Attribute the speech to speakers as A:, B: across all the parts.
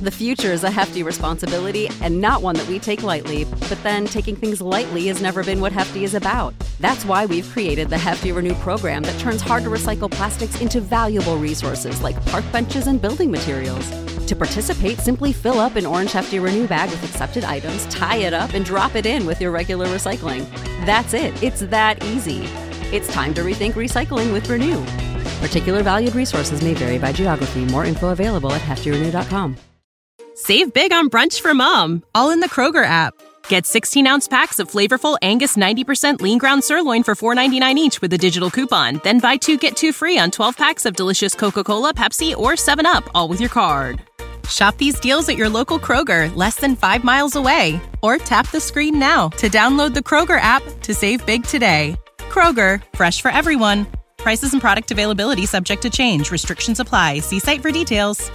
A: The future is a hefty responsibility and not one that we take lightly. But then taking things lightly has never been what Hefty is about. That's why we've created the Hefty Renew program that turns hard-to-recycle plastics into valuable resources like park benches and building materials. To participate, simply fill up an orange Hefty Renew bag with accepted items, tie it up, and drop it in with your regular recycling. That's it. It's that easy. It's time to rethink recycling with Renew. Particular valued resources may vary by geography. More info available at heftyrenew.com.
B: Save big on brunch for mom, all in the Kroger app. Get 16-ounce packs of flavorful Angus 90% lean ground sirloin for $4.99 each with a digital coupon. Then buy 2, get 2 free on 12 packs of delicious Coca-Cola, Pepsi, or 7-Up, all with your card. Shop these deals at your local Kroger, less than 5 miles away. Or tap the screen now to download the Kroger app to save big today. Kroger, fresh for everyone. Prices and product availability subject to change. Restrictions apply. See site for details.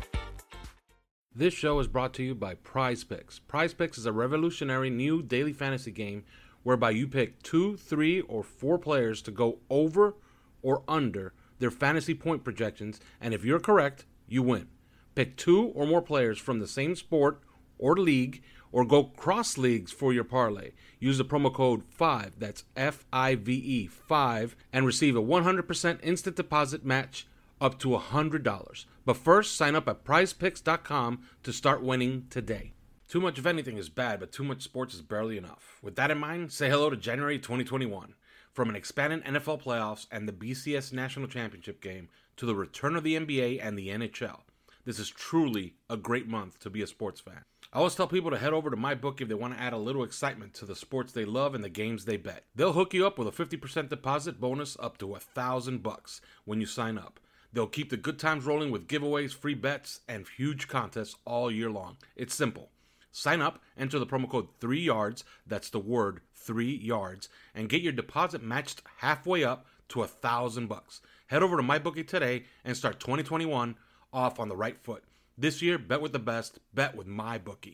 C: This show is brought to you by Prize Picks. Prize Picks is a revolutionary new daily fantasy game whereby you pick 2, 3, or 4 players to go over or under their fantasy point projections, and if you're correct, you win. Pick 2 or more players from the same sport or league, or go cross leagues for your parlay. Use the promo code 5, that's FIVE, 5, and receive a 100% instant deposit match up to $100. But first, sign up at prizepicks.com to start winning today. Too much of anything is bad, but too much sports is barely enough. With that in mind, say hello to January 2021. From an expanded NFL playoffs and the BCS National Championship game to the return of the NBA and the NHL, this is truly a great month to be a sports fan. I always tell people to head over to MyBookie if they want to add a little excitement to the sports they love and the games they bet. They'll hook you up with a 50% deposit bonus up to $1,000 when you sign up. They'll keep the good times rolling with giveaways, free bets, and huge contests all year long. It's simple. Sign up, enter the promo code 3YARDS, that's the word 3 yards, and get your deposit matched halfway up to $1,000. Head over to MyBookie today and start 2021 off on the right foot. This year, bet with the best, bet with MyBookie.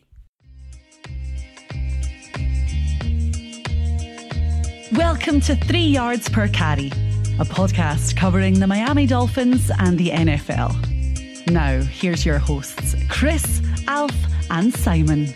D: Welcome to 3 Yards Per Carry, a podcast covering the Miami Dolphins and the NFL. Now, here's your hosts, Chris, Alf, and Simon.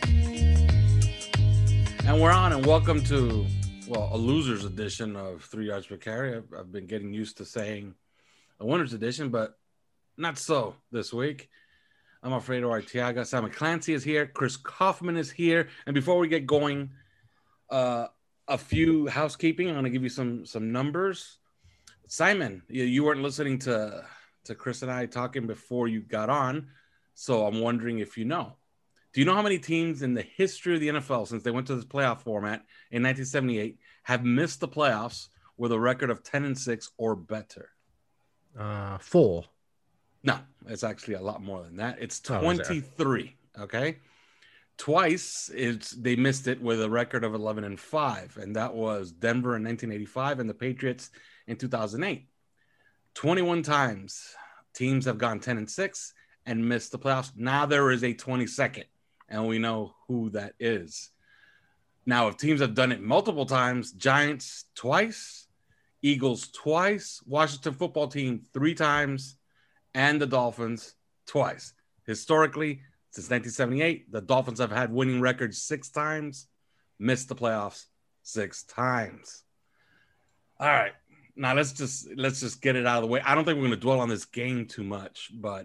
C: And we're on, and welcome to, a loser's edition of 3 Yards Per Carry. I've been getting used to saying a winner's edition, but not so this week. I'm Alfredo Arteaga. Simon Clancy is here. Chris Kaufman is here. And before we get going, a few housekeeping. I'm going to give you some numbers. Simon, you weren't listening to Chris and I talking before you got on, so I'm wondering if you know. Do you know how many teams in the history of the NFL, since they went to this playoff format in 1978, have missed the playoffs with a record of 10-6 or better?
E: 4.
C: No, it's actually a lot more than that. It's 23, okay? Twice they missed it with a record of 11-5, and that was Denver in 1985 and the Patriots in 2008. 21 times teams have gone 10-6 and missed the playoffs. Now there is a 22nd, and we know who that is. Now, if teams have done it multiple times, Giants twice, Eagles twice, Washington football team 3 times, and the Dolphins twice. Historically, since 1978, the Dolphins have had winning records 6 times, missed the playoffs 6 times. All right. Now let's just get it out of the way. I don't think we're going to dwell on this game too much, but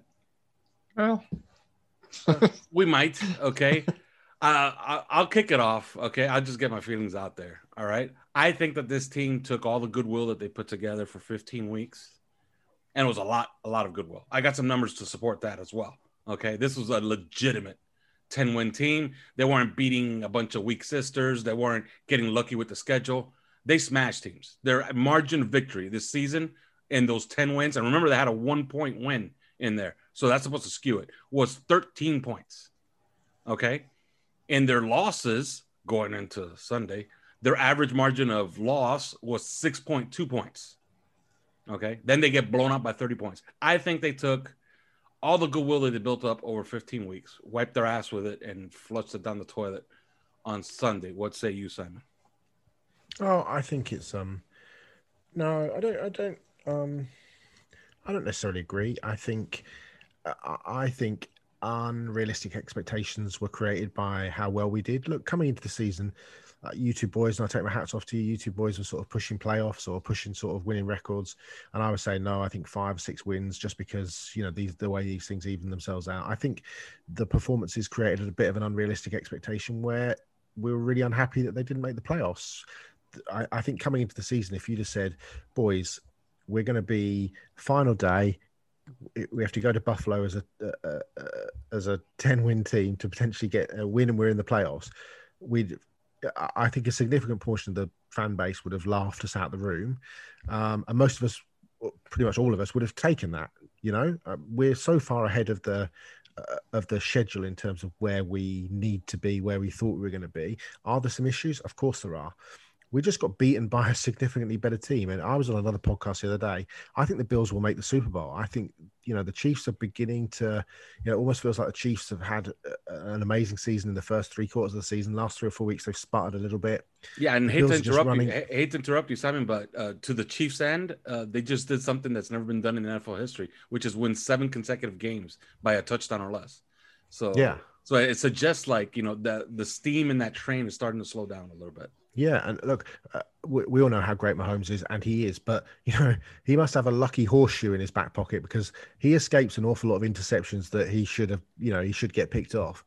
C: we might. Okay. I'll kick it off. Okay. I'll just get my feelings out there. All right. I think that this team took all the goodwill that they put together for 15 weeks. And it was a lot of goodwill. I got some numbers to support that as well. Okay, this was a legitimate 10-win team. They weren't beating a bunch of weak sisters. They weren't getting lucky with the schedule. They smashed teams. Their margin of victory this season in those 10 wins, and remember they had a 1-point win in there, so that's supposed to skew it, was 13 points. Okay? In their losses going into Sunday, their average margin of loss was 6.2 points. Okay, then they get blown up by 30 points. I think they took all the goodwill that they built up over 15 weeks, wiped their ass with it, and flushed it down the toilet on Sunday. What say you, Simon?
E: Oh, I think it's no, I don't necessarily agree. I think unrealistic expectations were created by how well we did. Look, coming into the season, you two boys, and I take my hats off to you, you two boys were sort of pushing playoffs or pushing sort of winning records. And I would say, no, I think 5 or 6 wins just because, the way these things even themselves out. I think the performances created a bit of an unrealistic expectation where we were really unhappy that they didn't make the playoffs. I think coming into the season, if you'd have said, boys, we're going to be final day, we have to go to Buffalo as a 10-win team to potentially get a win and we're in the playoffs, I think a significant portion of the fan base would have laughed us out of the room. And most of us, pretty much all of us, would have taken that. We're so far ahead of the schedule in terms of where we need to be, where we thought we were going to be. Are there some issues? Of course there are. We just got beaten by a significantly better team. And I was on another podcast the other day. I think the Bills will make the Super Bowl. I think, the Chiefs are beginning to, it almost feels like the Chiefs have had an amazing season in the first 3 quarters of the season. Last 3 or 4 weeks, they've sputtered a little bit.
C: Yeah, and hate to interrupt you, Simon, but to the Chiefs' end, they just did something that's never been done in NFL history, which is win 7 consecutive games by a touchdown or less. So yeah. So it suggests the steam in that train is starting to slow down a little bit.
E: Yeah, and look, we all know how great Mahomes is, and he is, but he must have a lucky horseshoe in his back pocket because he escapes an awful lot of interceptions that he should have, he should get picked off.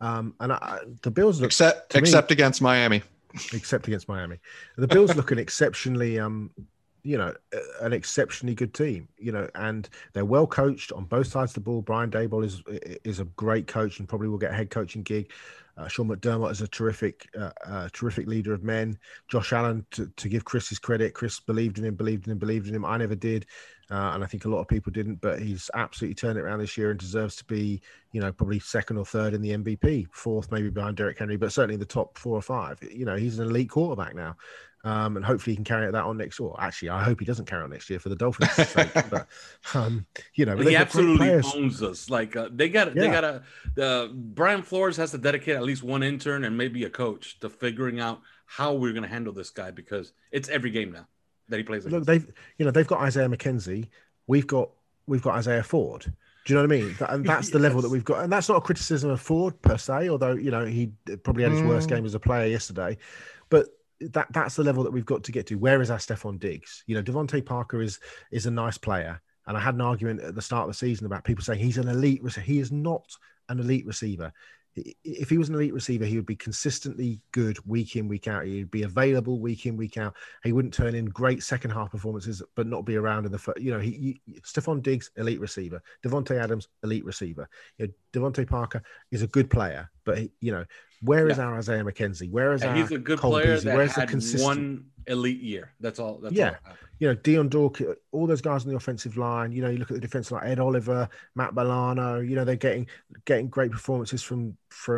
E: The Bills look
F: except against Miami.
E: Except against Miami, the Bills look an exceptionally an exceptionally good team, and they're well coached on both sides of the ball. Brian Daboll is a great coach and probably will get a head coaching gig. Sean McDermott is a terrific leader of men. Josh Allen, to give Chris his credit, Chris believed in him. I never did, and I think a lot of people didn't. But he's absolutely turned it around this year and deserves to be, probably 2nd or 3rd in the MVP, 4th maybe behind Derrick Henry, but certainly in the top 4 or 5. He's an elite quarterback now. And hopefully he can carry that on next year. Actually, I hope he doesn't carry on next year for the Dolphins' sake. But
C: he absolutely owns us. Brian Flores has to dedicate at least one intern and maybe a coach to figuring out how we're going to handle this guy because it's every game now that he plays.
E: Look, they've got Isaiah McKenzie. We've got Isaiah Ford. Do you know what I mean? And that's the level that we've got. And that's not a criticism of Ford per se, although he probably had his worst game as a player yesterday. But that's the level that we've got to get to. Where is our Stephon Diggs? Devontae Parker is a nice player. And I had an argument at the start of the season about people saying he's an elite receiver. He is not an elite receiver. If he was an elite receiver, he would be consistently good week in, week out. He'd be available week in, week out. He wouldn't turn in great second half performances, but not be around in the first. Stephon Diggs, elite receiver. Devontae Adams, elite receiver. Devontae Parker is a good player, but where is our Isaiah McKenzie? Where is our
C: he's a good
E: Cole
C: player
E: Beasley?
C: that had one elite year. That's all. That's all.
E: Deion Dawkins, all those guys on the offensive line. You look at the defense like Ed Oliver, Matt Milano. They're getting great performances from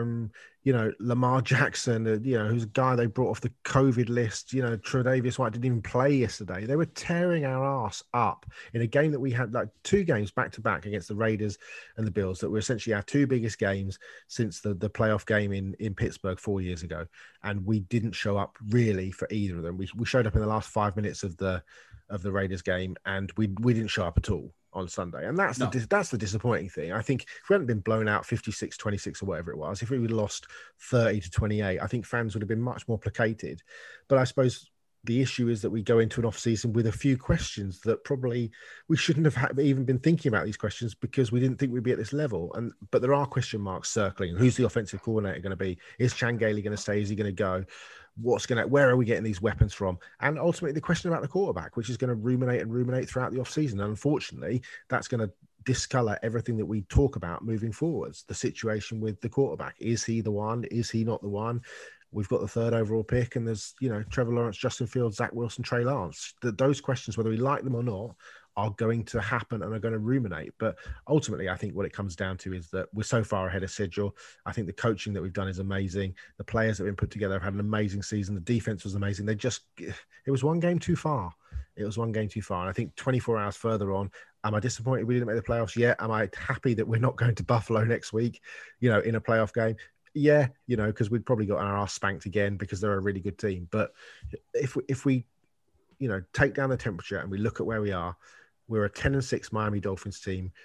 E: Lamar Jackson. Who's a guy they brought off the COVID list. Tre'Davious White didn't even play yesterday. They were tearing our ass up in a game that we had 2 games back to back against the Raiders and the Bills that were essentially our 2 biggest games since the playoff game in Pittsburgh 4 years ago, and we didn't show up really for either of them. We showed up in the last 5 minutes of the Raiders game, and we didn't show up at all on Sunday. And that's the disappointing thing. I think if we hadn't been blown out 56-26 or whatever it was, if we would have lost 30-28, I think fans would have been much more placated. But I suppose the issue is that we go into an off-season with a few questions that probably we shouldn't have even been thinking about these questions because we didn't think we'd be at this level. But there are question marks circling. Who's the offensive coordinator going to be? Is Chan Gailey going to stay? Is he going to go? Where are we getting these weapons from? And ultimately the question about the quarterback, which is going to ruminate throughout the offseason. And unfortunately, that's going to discolor everything that we talk about moving forwards. The situation with the quarterback. Is he the one? Is he not the one? We've got the 3rd overall pick, and there's, Trevor Lawrence, Justin Fields, Zach Wilson, Trey Lance. Those questions, whether we like them or not, are going to happen and are going to ruminate. But ultimately, I think what it comes down to is that we're so far ahead of schedule. I think the coaching that we've done is amazing. The players that have been put together have had an amazing season. The defense was amazing. It was 1 game too far. And I think 24 hours further on, am I disappointed we didn't make the playoffs? Yeah. Am I happy that we're not going to Buffalo next week, in a playoff game? Yeah, because we'd probably got our ass spanked again because they're a really good team. But if we take down the temperature and we look at where we are, we're a 10-6 Miami Dolphins team.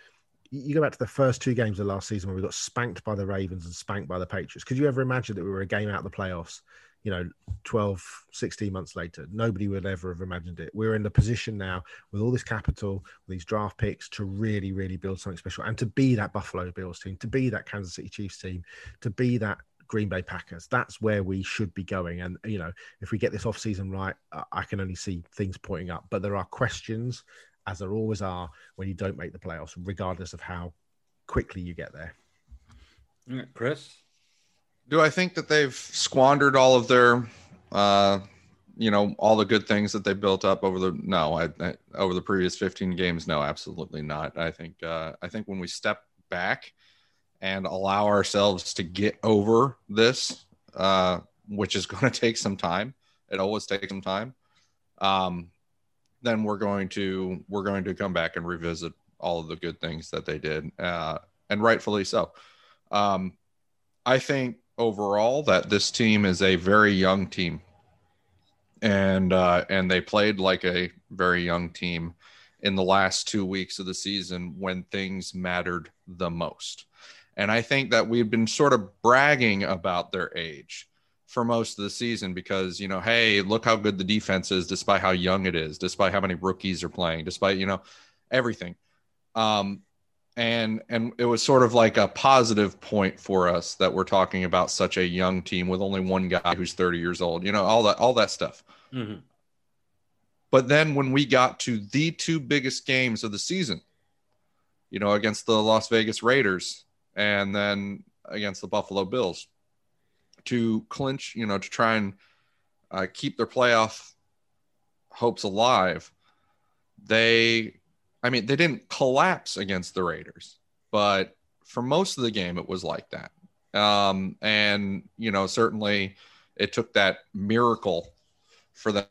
E: you go back to the first 2 games of last season where we got spanked by the Ravens and spanked by the Patriots. Could you ever imagine that we were a game out of the playoffs, 12, 16 months later? Nobody would ever have imagined it. We're in the position now with all this capital, these draft picks, to really, really build something special and to be that Buffalo Bills team, to be that Kansas City Chiefs team, to be that Green Bay Packers. That's where we should be going. And, if we get this offseason right, I can only see things pointing up. But there are questions, as there always are, when you don't make the playoffs, regardless of how quickly you get there.
C: Chris?
F: Do I think that they've squandered all of their, all the good things that they built up over the previous 15 games? No, absolutely not. I think when we step back and allow ourselves to get over this, which is going to take some time, it always takes some time. Then we're going to come back and revisit all of the good things that they did, and rightfully so. I think overall that this team is a very young team, and they played like a very young team in the last 2 weeks of the season when things mattered the most. And I think that we've been sort of bragging about their age for most of the season because, hey, look how good the defense is, despite how young it is, despite how many rookies are playing, despite, everything. And it was sort of like a positive point for us that we're talking about such a young team with only one guy who's 30 years old, all that stuff.
C: Mm-hmm.
F: But then when we got to the 2 biggest games of the season, against the Las Vegas Raiders and then against the Buffalo Bills, to clinch, to try and keep their playoff hopes alive, they didn't collapse against the Raiders, but for most of the game, it was like that. And, certainly it took that miracle for them.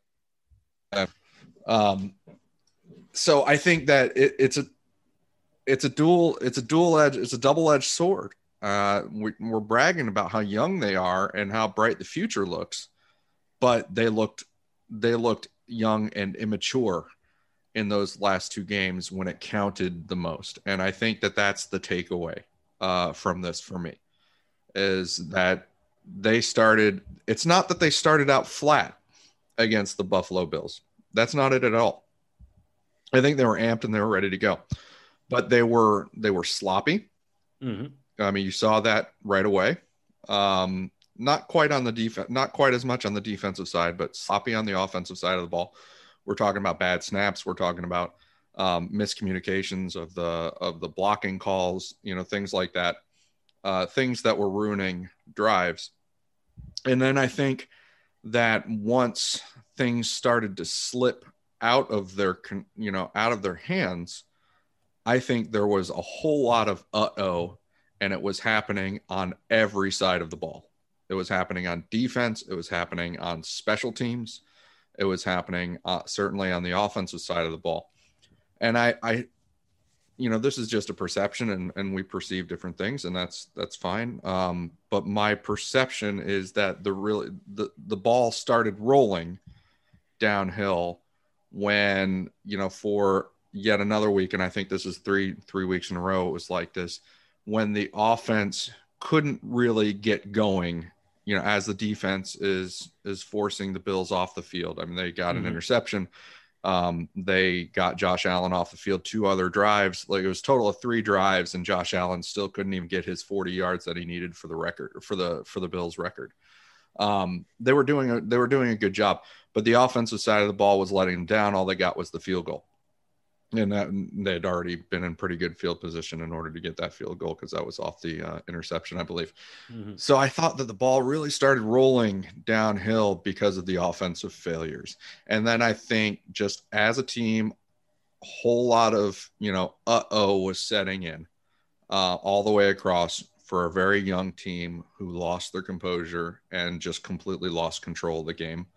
F: So I think that it's a double-edged sword. We're bragging about how young they are and how bright the future looks, but they looked young and immature in those last 2 games when it counted the most. And I think that that's the takeaway from this for me, is that it's not that they started out flat against the Buffalo Bills. That's not it at all. I think they were amped and they were ready to go, but they were sloppy.
C: Mm-hmm.
F: I mean, you saw that right away. Not quite on the defense, not quite as much on the defensive side, but sloppy on the offensive side of the ball. We're talking about bad snaps. We're talking about miscommunications of the blocking calls, things like that, things that were ruining drives. And then I think that once things started to slip out of their hands, I think there was a whole lot of and it was happening on every side of the ball. It was happening on defense. It was happening on special teams. It was happening certainly on the offensive side of the ball. And I this is just a perception and we perceive different things, and that's fine. But my perception is that the ball started rolling downhill when, for yet another week, and I think this is three weeks in a row, it was like this, when the offense couldn't really get going, as the defense is forcing the Bills off the field. I mean, they got an interception. They got Josh Allen off the field 2 other drives. Like, it was a total of 3 drives, and Josh Allen still couldn't even get his 40 yards that he needed for the record, for the Bills record. They were doing a good job, but the offensive side of the ball was letting them down. All they got was the field goal. And they had already been in pretty good field position in order to get that field goal, because that was off the interception, I believe. Mm-hmm. So I thought that the ball really started rolling downhill because of the offensive failures. And then I think just as a team, a whole lot of, was setting in all the way across for a very young team who lost their composure and just completely lost control of the game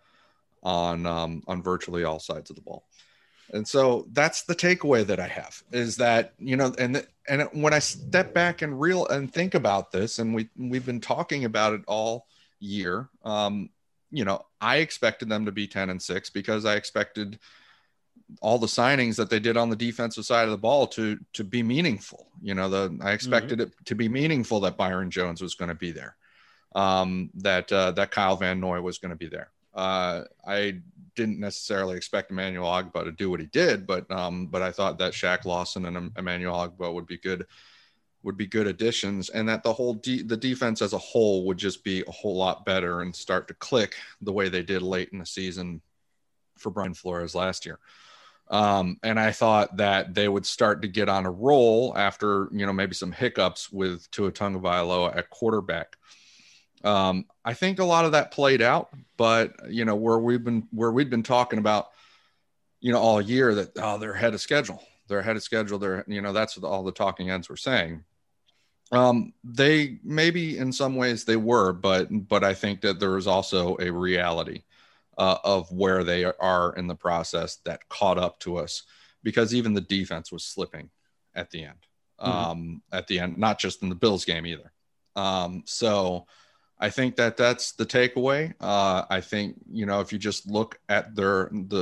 F: on virtually all sides of the ball. And so that's the takeaway that I have, is that, and when I step back and think about this, and we've been talking about it all year, I expected them to be 10-6 because I expected all the signings that they did on the defensive side of the ball to be meaningful. I expected it to be meaningful that Byron Jones was going to be there, that Kyle Van Noy was going to be there. I didn't necessarily expect Emmanuel Ogbah to do what he did, but I thought that Shaq Lawson and Emmanuel Ogbah would be good additions, and that the defense as a whole would just be a whole lot better and start to click the way they did late in the season for Brian Flores last year. And I thought that they would start to get on a roll after, maybe some hiccups with Tua Tagovailoa at quarterback. I think a lot of that played out, but where we'd been talking about, all year that, they're ahead of schedule. That's what all the talking heads were saying. They maybe in some ways they were, but I think that there was also a reality of where they are in the process that caught up to us, because even the defense was slipping at the end, not just in the Bills game either. So I think that's the takeaway. I think, if you just look at the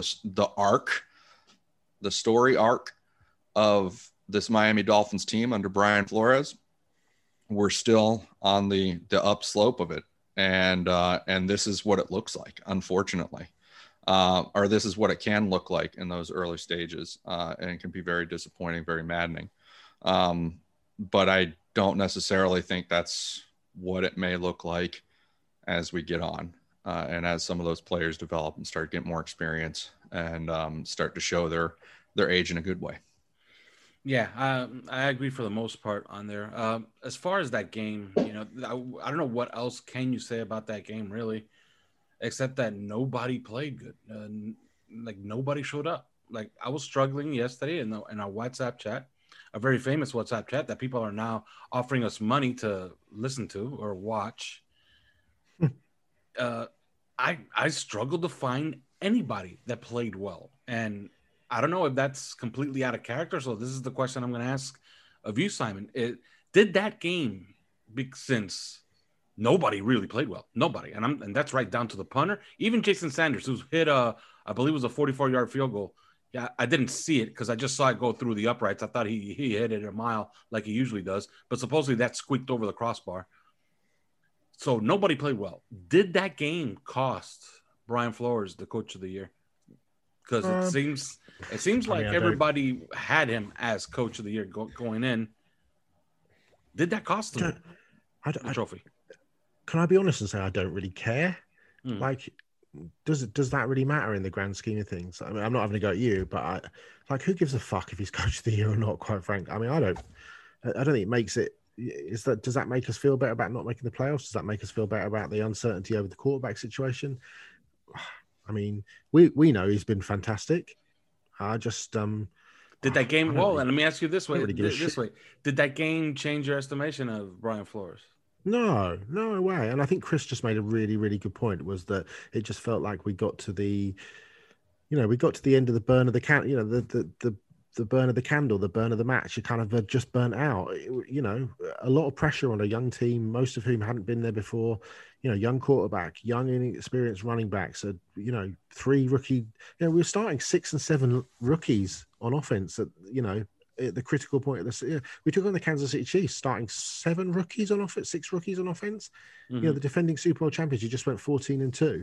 F: story arc of this Miami Dolphins team under Brian Flores, we're still on the upslope of it. And this is what it looks like, unfortunately, or this is what it can look like in those early stages. And it can be very disappointing, very maddening. But I don't necessarily think that's what it may look like as we get on, and as some of those players develop and start getting more experience and start to show their age in a good way.
C: Yeah, I agree for the most part on there. As far as that game, I don't know what else can you say about that game, really, except that nobody played good. Like, nobody showed up. Like, I was struggling yesterday in our WhatsApp chat, a very famous WhatsApp chat that people are now offering us money to listen to or watch. I struggled to find anybody that played well. And I don't know if that's completely out of character. So this is the question I'm going to ask of you, Simon. Did that game, since nobody really played well, nobody, and that's right down to the punter, even Jason Sanders, who's hit I believe it was a 44-yard field goal. Yeah, I didn't see it because I just saw it go through the uprights. I thought he hit it a mile like he usually does, but supposedly that squeaked over the crossbar. So nobody played well. Did that game cost Brian Flores the coach of the year? Because it seems like everybody had him as coach of the year going in. Did that cost him the trophy?
E: Can I be honest and say I don't really care? Like, does that really matter in the grand scheme of things? I mean, I'm not having to go at you, but who gives a fuck if he's coach of the year or not? Quite frankly, I mean, I don't think it makes it. Does that make us feel better about not making the playoffs? Does that make us feel better about the uncertainty over the quarterback situation? I mean, we know he's been fantastic. I just
C: did that game well. And let me ask you this way: did that game change your estimation of Brian Flores?
E: No way. And I think Chris just made a really, really good point. Was that it just felt like we got to the end of the burn of the can. The burn of the candle, the burn of the match. You kind of just burnt out. A lot of pressure on a young team, most of whom hadn't been there before. Young quarterback, young inexperienced running backs. So, 3 rookie. We were starting 6 and 7 rookies on offense at the critical point of the. We took on the Kansas City Chiefs, starting 7 rookies on offense, 6 rookies on offense.
C: Mm-hmm.
E: The defending Super Bowl champions, you just went 14-2.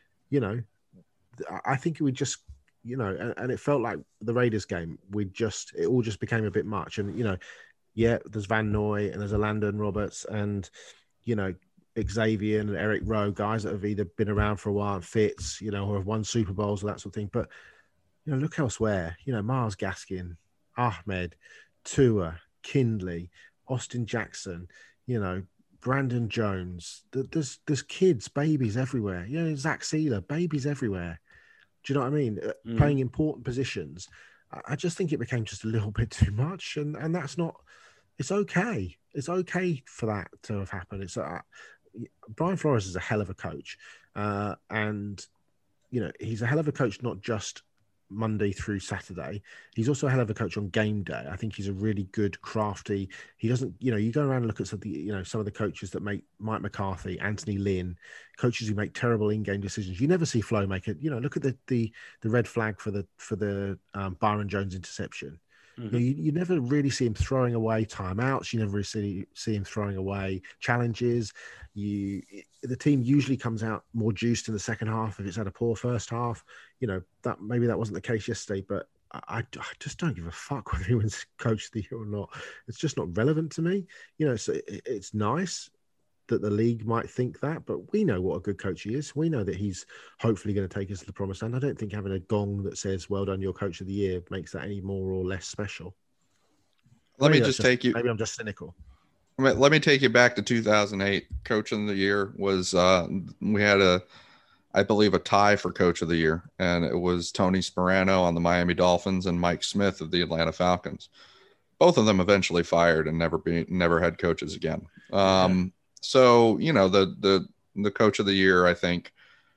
E: I think we just. And it felt like the Raiders game. It all just became a bit much. And, there's Van Noy and there's Landon Roberts and, Xavier and Eric Rowe, guys that have either been around for a while and Fitz, or have won Super Bowls or that sort of thing. But, look elsewhere, Myles Gaskin, Ahmed, Tua, Kindley, Austin Jackson, Brandon Jones. There's kids, babies everywhere. Zach Sealer, babies everywhere. Do you know what I mean? Playing important positions. I just think it became just a little bit too much, and that's not. It's okay. It's okay for that to have happened. It's Brian Flores is a hell of a coach, and he's a hell of a coach not just Monday through Saturday. He's also a hell of a coach on game day. I think he's a really good, crafty. He doesn't, you go around and look at some of the coaches that make Mike McCarthy, Anthony Lynn, coaches who make terrible in-game decisions. You never see Flo make it. Look at the red flag for the Byron Jones interception. Mm-hmm. You never really see him throwing away timeouts. You never really see him throwing away challenges. The team usually comes out more juiced in the second half if it's had a poor first half. That maybe that wasn't the case yesterday, but I just don't give a fuck whether he wins Coach of the Year or not. It's just not relevant to me. It's nice that the league might think that, but we know what a good coach he is. We know that he's hopefully going to take us to the promised land. I don't think having a gong that says, well done, you're Coach of the Year, makes that any more or less special.
F: Maybe
E: I'm just cynical.
F: Let me take you back to 2008. Coach of the Year was, we had I believe a tie for Coach of the Year, and it was Tony Sperano on the Miami Dolphins and Mike Smith of the Atlanta Falcons. Both of them eventually fired and never had coaches again. So, the Coach of the Year, I think,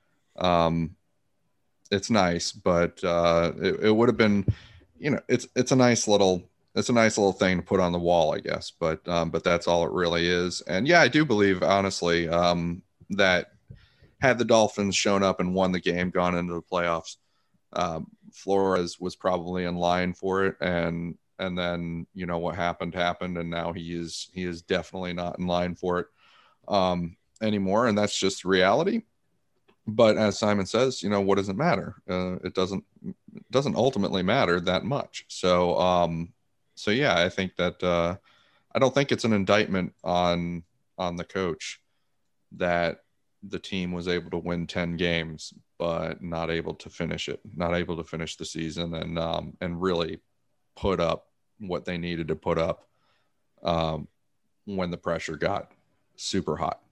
F: it's nice, but it would have been, it's a nice little thing to put on the wall, I guess. But that's all it really is. And yeah, I do believe, honestly, that had the Dolphins shown up and won the game, gone into the playoffs, Flores was probably in line for it. And then, what happened, and now he is definitely not in line for it anymore, and that's just reality. But as Simon says, what does it matter? It doesn't ultimately matter that much. So yeah, I think that I don't think it's an indictment on the coach that the team was able to win 10 games but not able to finish the season and really put up what they needed to put up when the pressure got super hot.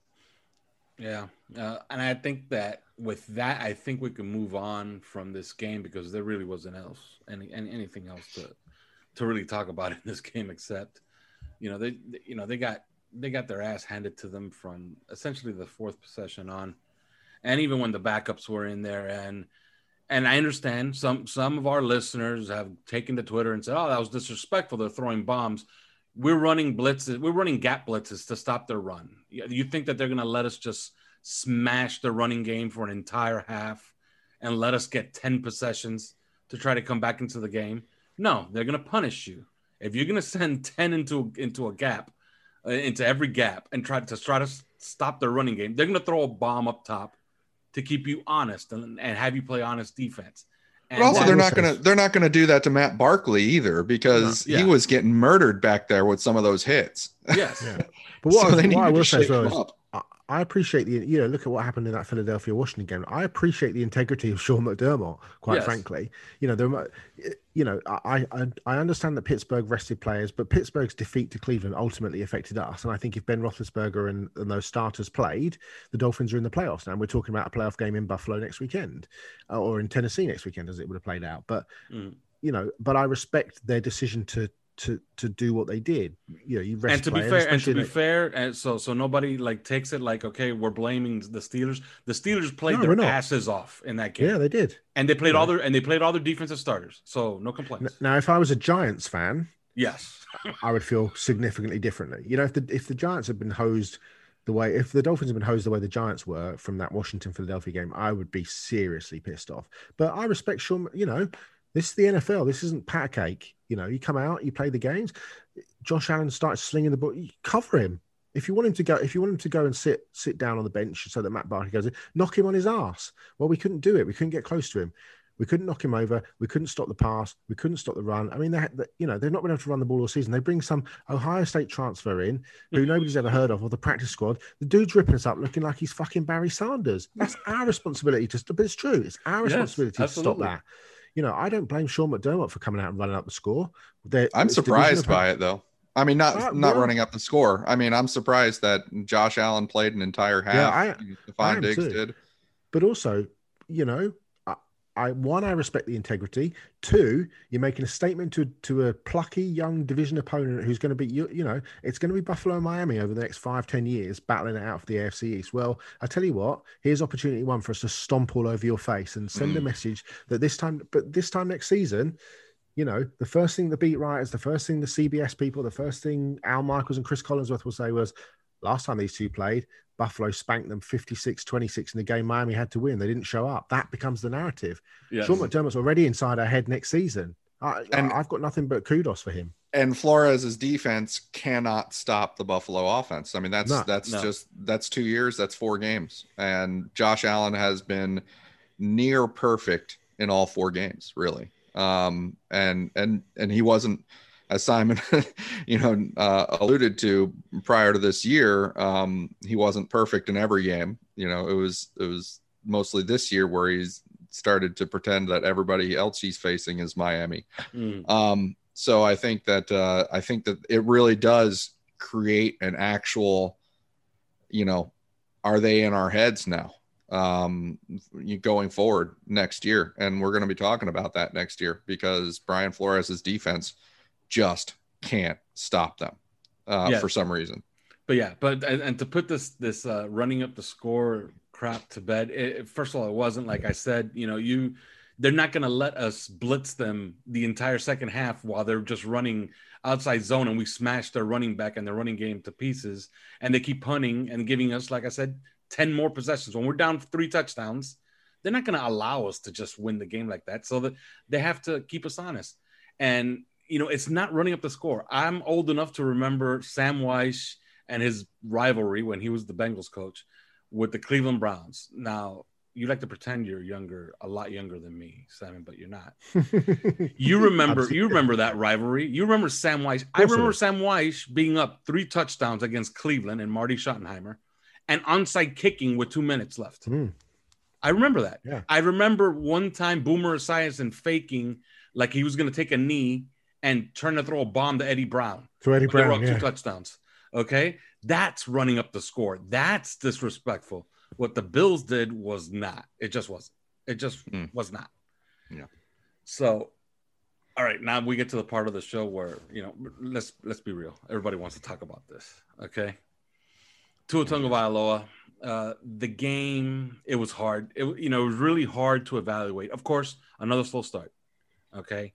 C: Yeah. And I think that with that, I think we can move on from this game because there really wasn't anything else to really talk about in this game, except, they got their ass handed to them from essentially the fourth possession on. And even when the backups were in there, and I understand some of our listeners have taken to Twitter and said, oh, that was disrespectful. They're throwing bombs. We're running blitzes. We're running gap blitzes to stop their run. You think that they're going to let us just smash the running game for an entire half and let us get 10 possessions to try to come back into the game? No, they're going to punish you. If you're going to send 10 into a gap, into every gap and try to stop their running game, they're going to throw a bomb up top to keep you honest and have you play honest defense.
F: And but also, they're not gonna do that to Matt Barkley either, because he was getting murdered back there with some of those hits.
C: Yes,
E: yeah. But what I will say as well is, I appreciate look at what happened in that Philadelphia Washington game. I appreciate the integrity of Sean McDermott, quite frankly. I understand that Pittsburgh rested players, but Pittsburgh's defeat to Cleveland ultimately affected us. And I think if Ben Roethlisberger and those starters played, the Dolphins are in the playoffs now. And we're talking about a playoff game in Buffalo next weekend, or in Tennessee next weekend, as it would have played out. But but I respect their decision to do what they did. You rest.
C: And to be fair, and so nobody takes it like, okay, we're blaming the Steelers. The Steelers played their asses off in that game.
E: Yeah, they did.
C: And they played all their defensive starters. So no complaints.
E: Now, if I was a Giants fan,
C: yes,
E: I would feel significantly differently. If the Giants had been hosed if the Dolphins had been hosed the way the Giants were from that Washington Philadelphia game, I would be seriously pissed off. But I respect Sean. This is the NFL. This isn't pat cake. You come out, you play the games. Josh Allen starts slinging the ball. You cover him. If you want him to go and sit down on the bench so that Matt Barkley goes in, knock him on his ass. Well, we couldn't do it. We couldn't get close to him. We couldn't knock him over. We couldn't stop the pass. We couldn't stop the run. I mean, they've not been able to run the ball all season. They bring some Ohio State transfer in who nobody's ever heard of, or the practice squad. The dude's ripping us up looking like he's fucking Barry Sanders. That's our responsibility but it's true. It's our responsibility to stop that. I don't blame Sean McDermott for coming out and running up the score.
F: I'm surprised by it, though. I mean, not running up the score. I mean, I'm surprised that Josh Allen played an entire half.
E: Stephon Diggs did. But also, I respect the integrity. Two, you're making a statement to a plucky young division opponent who's going to be, you know, it's going to be Buffalo and Miami over the next 5-10 years, battling it out for the AFC East. Well, I tell you what, here's opportunity one for us to stomp all over your face and send a message that this time next season, you know, the first thing the beat writers, the first thing the CBS people, the first thing Al Michaels and Chris Collinsworth will say was, last time these two played, Buffalo spanked them 56-26 in the game Miami had to win. They didn't show up. That becomes the narrative. Yes. Sean McDermott's already inside our head next season. I've got nothing but kudos for him.
F: And Flores' defense cannot stop the Buffalo offense. I mean, that's 2 years, that's 4 games. And Josh Allen has been near perfect in all 4 games, really. And he wasn't, as Simon, alluded to prior to this year, he wasn't perfect in every game. You know, it was mostly this year where he's started to pretend that everybody else he's facing is Miami. So I think that it really does create an actual, you know, are they in our heads now? Going forward next year, and we're going to be talking about that next year because Brian Flores' defense just can't stop them for some reason.
C: But to put this running up the score crap to bed, first of all, it wasn't like I said, you know, they're not going to let us blitz them the entire second half while they're just running outside zone and we smash their running back and their running game to pieces, and they keep punting and giving us, like I said, 10 more possessions. When we're down 3 touchdowns, they're not going to allow us to just win the game like that. So that they have to keep us honest. And, you know, it's not running up the score. I'm old enough to remember Sam Weiss and his rivalry when he was the Bengals coach with the Cleveland Browns. Now, you like to pretend you're younger, a lot younger than me, Simon, but you're not. You remember that rivalry. You remember Sam Weiss. I remember Sam Weiss being up 3 touchdowns against Cleveland and Marty Schottenheimer and onside kicking with 2 minutes left. I remember that. Yeah. I remember one time Boomer Esiason faking like he was going to take a knee and turn to throw a bomb to Eddie Brown.
E: To Eddie Brown,
C: they were up 2 touchdowns. Okay? That's running up the score. That's disrespectful. What the Bills did was not. It just wasn't. It just was not.
F: Yeah.
C: So, all right, now we get to the part of the show where, you know, let's be real. Everybody wants to talk about this. Okay? Tua Tagovailoa, the game, it was hard. It was really hard to evaluate. Of course, another slow start. Okay.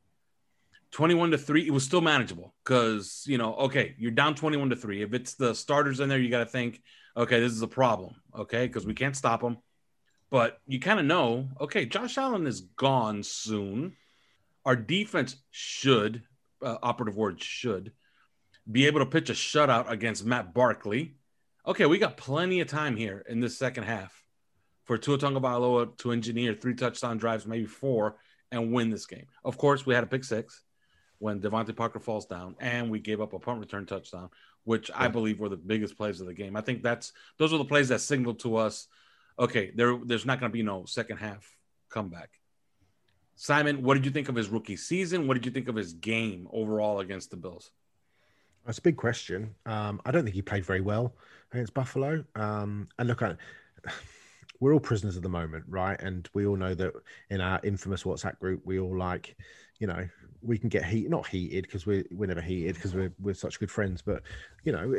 C: 21-3, it was still manageable because, you know, okay, you're down 21-3. If it's the starters in there, you got to think, okay, this is a problem. Okay. Because we can't stop them. But you kind of know, okay, Josh Allen is gone soon. Our defense should, operative word should, be able to pitch a shutout against Matt Barkley. Okay, we got plenty of time here in this second half for Tua Tagovailoa to engineer 3 touchdown drives, maybe 4, and win this game. Of course, we had a pick 6 when Devontae Parker falls down, and we gave up a punt return touchdown, which I believe were the biggest plays of the game. I think those are the plays that signaled to us, okay, there's not going to be no second half comeback. Simon, what did you think of his rookie season? What did you think of his game overall against the Bills?
E: That's a big question. I don't think he played very well against Buffalo. And look, we're all prisoners of the moment, right? And we all know that in our infamous WhatsApp group, we all like, you know, we can get not heated because we're never heated because we're such good friends. But you know,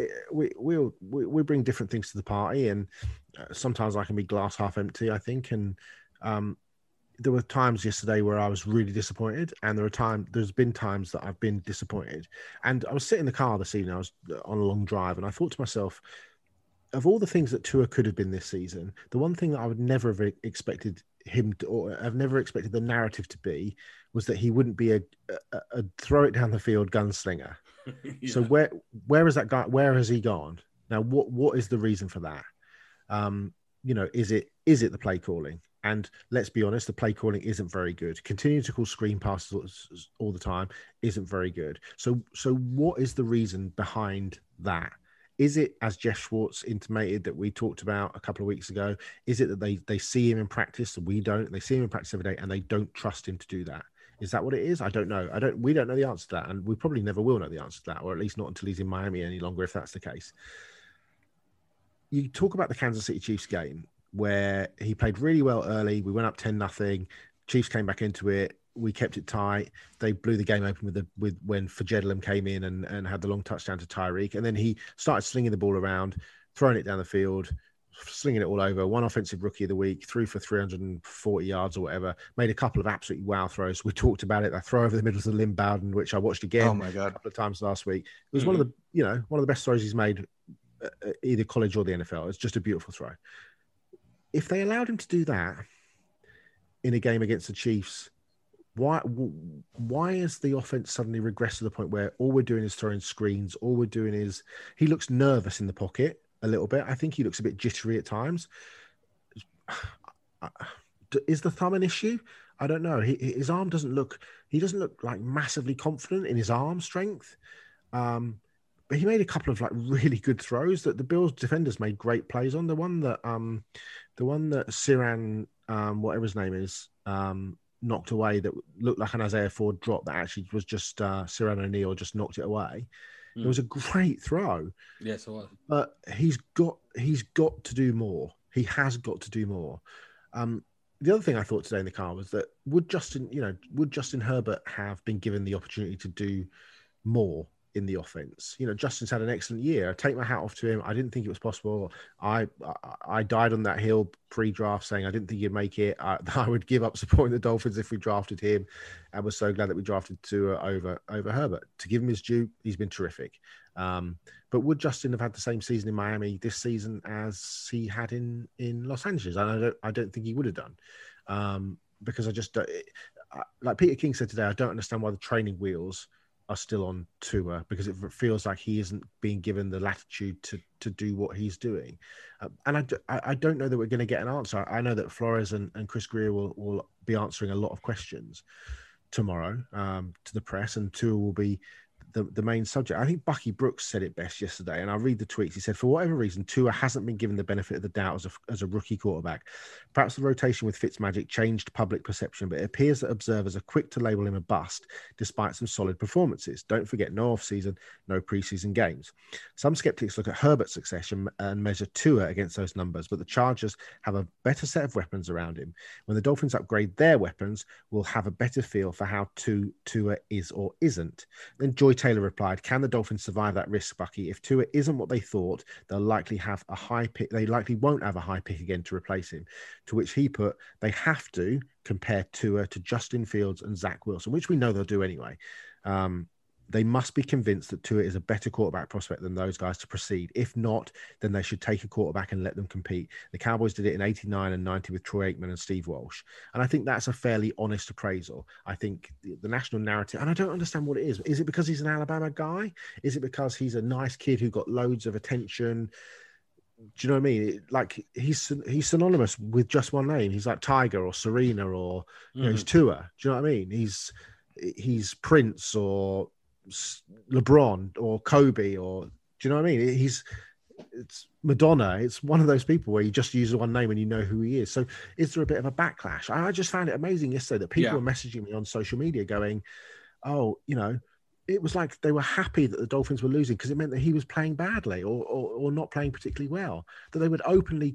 E: we bring different things to the party, and sometimes I can be glass half empty, I think. And there were times yesterday where I was really disappointed, and there's been times that I've been disappointed. And I was sitting in the car this evening, I was on a long drive, and I thought to myself, of all the things that Tua could have been this season, the one thing that I would never have expected him to, or I've never expected the narrative to be, was that he wouldn't be a throw it down the field gunslinger. Yeah. So where is that guy? Where has he gone? Now, what is the reason for that? You know, is it the play calling? And let's be honest, the play calling isn't very good. Continuing to call screen passes all the time isn't very good. So what is the reason behind that? Is it, as Jeff Schwartz intimated that we talked about a couple of weeks ago, is it that they see him in practice and we don't? They see him in practice every day and they don't trust him to do that. Is that what it is? I don't know. We don't know the answer to that, and we probably never will know the answer to that, or at least not until he's in Miami any longer, if that's the case. You talk about the Kansas City Chiefs game where he played really well early. We went up 10-0. Chiefs came back into it. We kept it tight. They blew the game open with when Fajedlum came in and had the long touchdown to Tyreek, and then he started slinging the ball around, throwing it down the field, slinging it all over. One offensive rookie of the week, threw for 340 yards or whatever. Made a couple of absolutely wow throws. We talked about it. That throw over the middle to Lynn Bowden, which I watched again.
F: Oh my God,
E: a couple of times last week. It was one of the best throws he's made, either college or the NFL. It's just a beautiful throw. If they allowed him to do that in a game against the Chiefs, why has the offense suddenly regressed to the point where all we're doing is throwing screens? All we're doing is, he looks nervous in the pocket a little bit. I think he looks a bit jittery at times. Is the thumb an issue? I don't know. His arm doesn't look like massively confident in his arm strength. But he made a couple of like really good throws that the Bills defenders made great plays on. The one that Siran, whatever his name is, knocked away, that looked like an Isaiah Ford drop that actually was just Siran O'Neal just knocked it away. It was a great throw.
C: Yes, it was.
E: But he's got to do more. He has got to do more. The other thing I thought today in the car was that would Justin Herbert have been given the opportunity to do more in the offense? Justin's had an excellent year. I take my hat off to him. I didn't think it was possible. I died on that hill pre-draft saying I didn't think he'd make it. I would give up supporting the Dolphins if we drafted him. I was so glad that we drafted Tua over Herbert. To give him his due, he's been terrific. But would Justin have had the same season in Miami this season as he had in Los Angeles? And I don't think he would have done, because I just like Peter King said today, I don't understand why the training wheels are still on Tua, because it feels like he isn't being given the latitude to do what he's doing. And I don't know that we're going to get an answer. I know that Flores and Chris Greer will be answering a lot of questions tomorrow to the press, and Tua will be the main subject. I think Bucky Brooks said it best yesterday, and I'll read the tweets. He said, for whatever reason, Tua hasn't been given the benefit of the doubt as a rookie quarterback. Perhaps the rotation with Fitzmagic changed public perception, but it appears that observers are quick to label him a bust despite some solid performances. Don't forget, no offseason, no preseason games. Some skeptics look at Herbert's success and measure Tua against those numbers, but the Chargers have a better set of weapons around him. When the Dolphins upgrade their weapons, we'll have a better feel for how Tua is or isn't. Then Joy Taylor replied, can the Dolphins survive that risk, Bucky? If Tua isn't what they thought, they'll likely have a high pick. They likely won't have a high pick again to replace him. To which he put, they have to compare Tua to Justin Fields and Zach Wilson, which we know they'll do anyway. They must be convinced that Tua is a better quarterback prospect than those guys to proceed. If not, then they should take a quarterback and let them compete. The Cowboys did it in 89 and 90 with Troy Aikman and Steve Walsh. And I think that's a fairly honest appraisal. I think the national narrative, and I don't understand what it is. Is it because he's an Alabama guy? Is it because he's a nice kid who got loads of attention? Do you know what I mean? Like he's synonymous with just one name. He's like Tiger or Serena or he's Tua. Do you know what I mean? He's Prince or LeBron or Kobe, or do you know what I mean? It's Madonna. It's one of those people where you just use one name and you know who he is. So is there a bit of a backlash? I just found it amazing yesterday that people were messaging me on social media going, oh, it was like they were happy that the Dolphins were losing because it meant that he was playing badly or not playing particularly well, that they would openly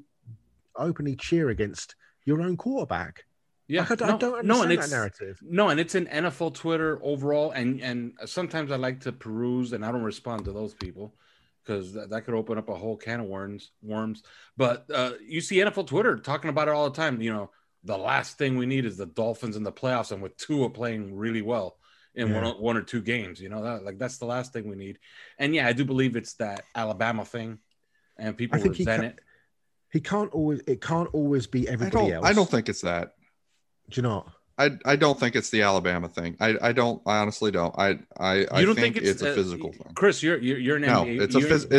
E: cheer against your own quarterback.
C: Yeah,
E: like, I don't understand that narrative.
C: No, and it's in NFL Twitter overall, and sometimes I like to peruse, and I don't respond to those people because that could open up a whole can of worms. But you see NFL Twitter talking about it all the time. The last thing we need is the Dolphins in the playoffs, and with Tua playing really well in one or two games. That's the last thing we need. And yeah, I do believe it's that Alabama thing, and people resent it.
E: It can't always be everybody else.
F: I don't think it's that.
E: Do you not?
F: I don't think it's the Alabama thing. I honestly don't. I think it's a physical thing.
C: Chris, you're an NBA.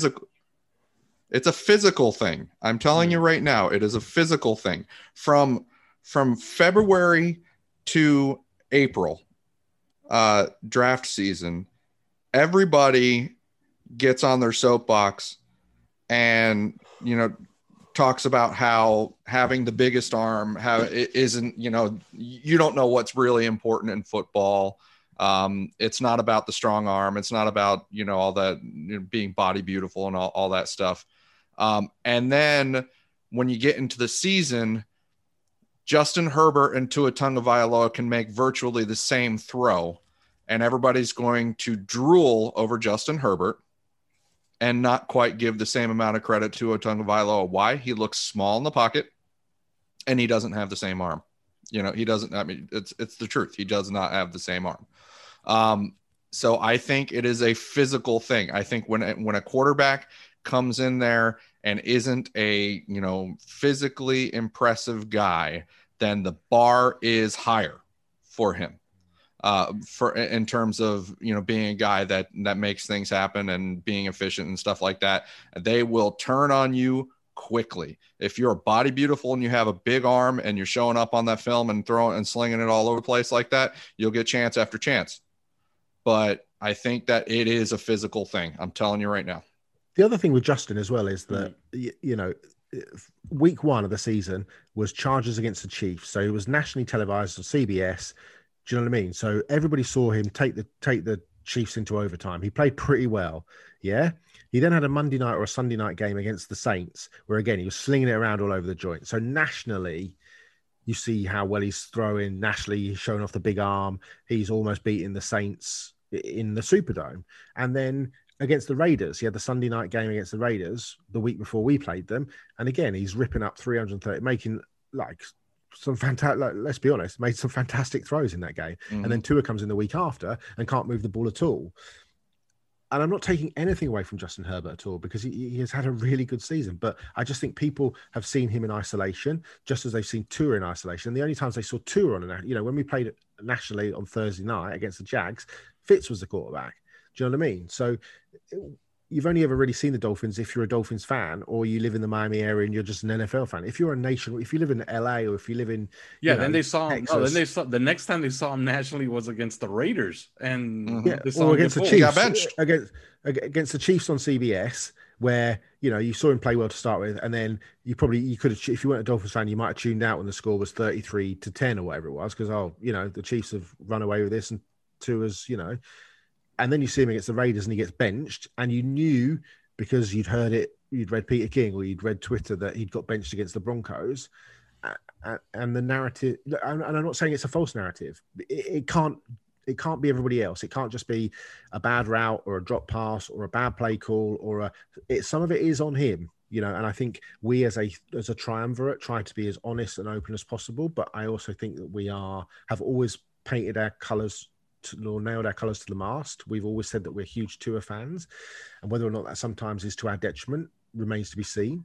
F: It's a physical thing. I'm telling you right now, it is a physical thing. From February to April, draft season, everybody gets on their soapbox and talks about how having the biggest arm, how it isn't, you don't know what's really important in football. It's not about the strong arm. It's not about, all that being body beautiful and all that stuff. And then when you get into the season, Justin Herbert and Tua Tagovailoa can make virtually the same throw, and everybody's going to drool over Justin Herbert and not quite give the same amount of credit to Tua Tagovailoa. Why? He looks small in the pocket, and he doesn't have the same arm. He doesn't. I mean, it's the truth. He does not have the same arm. So I think it is a physical thing. I think when a quarterback comes in there and isn't a physically impressive guy, then the bar is higher for him. In terms of being a guy that makes things happen and being efficient and stuff like that, they will turn on you quickly. If you're body beautiful and you have a big arm and you're showing up on that film and throwing and slinging it all over the place like that, you'll get chance after chance. But I think that it is a physical thing. I'm telling you right now.
E: The other thing with Justin as well is that, week 1 of the season was Chargers against the Chiefs. So it was nationally televised on CBS. Do you know what I mean? So everybody saw him take the Chiefs into overtime. He played pretty well. Yeah. He then had a Monday night or a Sunday night game against the Saints, where again, he was slinging it around all over the joint. So nationally, you see how well he's throwing. Nationally, he's showing off the big arm. He's almost beating the Saints in the Superdome. And then against the Raiders, he had the Sunday night game against the Raiders the week before we played them. And again, he's ripping up 330, making some fantastic, let's be honest, made some fantastic throws in that game. Mm-hmm. And then Tua comes in the week after and can't move the ball at all. And I'm not taking anything away from Justin Herbert at all, because he has had a really good season. But I just think people have seen him in isolation, just as they've seen Tua in isolation. And the only times they saw Tua when we played nationally on Thursday night against the Jags, Fitz was the quarterback. Do you know what I mean? So you've only ever really seen the Dolphins if you're a Dolphins fan, or you live in the Miami area and you're just an NFL fan. If you're if you live in LA, or if you live in
C: then they saw him. No, then they saw the next time they saw him nationally was against the Raiders, and
E: or against the Chiefs. He got benched against the Chiefs on CBS, where you saw him play well to start with, and then you could have, if you weren't a Dolphins fan, you might have tuned out when the score was 33-10 or whatever it was, because the Chiefs have run away with this, and Tua's and then you see him against the Raiders and he gets benched, and you knew, because you'd read Peter King or you'd read Twitter, that he'd got benched against the Broncos. And the narrative, and I'm not saying it's a false narrative. It can't be everybody else. It can't just be a bad route or a drop pass or a bad play call some of it is on him, and I think we as a triumvirate try to be as honest and open as possible. But I also think that we have always painted our colours or nailed our colours to the mast. We've always said that we're huge Tua fans, and whether or not that sometimes is to our detriment remains to be seen.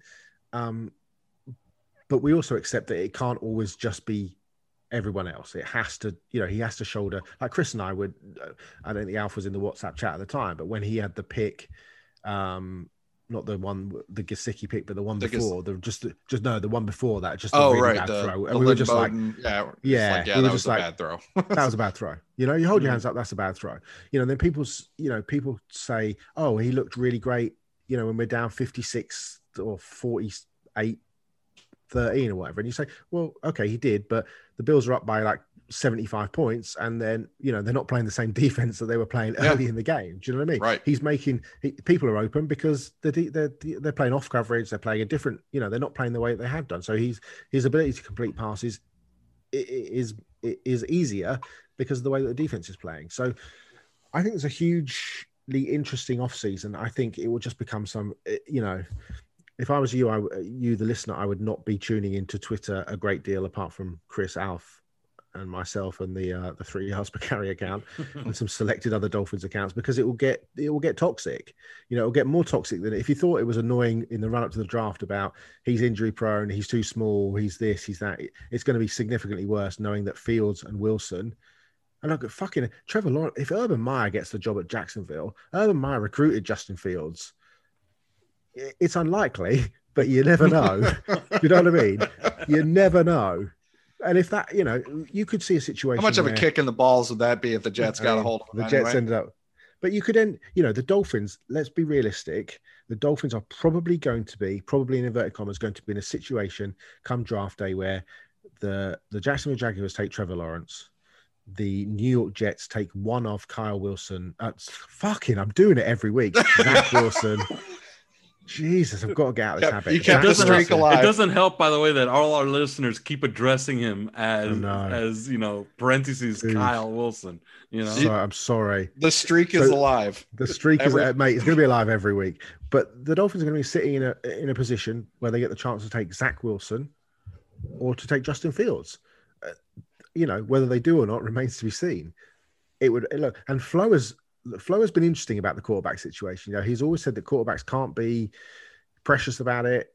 E: But we also accept that it can't always just be everyone else. It has to, he has to shoulder, like Chris and I would. I don't think Alf was in the WhatsApp chat at the time, but when he had the pick, not the Gesicki pick, but the one before, the one before that, just a really bad throw. And we were just
F: Bowden, that was a bad throw.
E: That was a bad throw. You hold your hands up, that's a bad throw. Then people say, oh, he looked really great, when we're down 56 or 48-13 or whatever. And you say, well, okay, he did, but the Bills are up by 75 points, and then they're not playing the same defense that they were playing early in the game. Do you know what I mean?
F: Right.
E: He's people are open because they're playing off coverage. They're playing a different. They're not playing the way that they have done. So his ability to complete passes is easier because of the way that the defense is playing. So I think there's a hugely interesting offseason. I think it will just become if I was you, the listener, I would not be tuning into Twitter a great deal, apart from Chris, Alf, and myself, and the 3 yards per carry account, and some selected other Dolphins accounts, because it will get toxic. It will get more toxic than if you thought it was annoying in the run up to the draft about he's injury prone, he's too small, he's this, he's that. It's going to be significantly worse knowing that Fields and Wilson, and look at fucking Trevor Lawrence. If Urban Meyer gets the job at Jacksonville, Urban Meyer recruited Justin Fields. It's unlikely, but you never know. You know what I mean? You never know. And if that, you could see a situation.
F: How much of a kick in the balls would that be if the Jets got a hold of them?
E: The Jets ended up. But you could end, the Dolphins, let's be realistic. The Dolphins are probably in inverted commas, going to be in a situation come draft day where the Jacksonville Jaguars take Trevor Lawrence. The New York Jets take one of Kyle Wilson. I'm doing it every week. Zach Wilson. Jesus, I've got to get out of this habit.
F: You kept the streak alive.
C: It doesn't help, by the way, that all our listeners keep addressing him as parentheses,
E: Dude.
C: Kyle Wilson.
E: So, I'm sorry.
F: The streak is alive.
E: The streak is, mate, it's going to be alive every week. But the Dolphins are going to be sitting in a position where they get the chance to take Zach Wilson or to take Justin Fields. Whether they do or not remains to be seen. And Flo has been interesting about the quarterback situation. He's always said that quarterbacks can't be precious about it.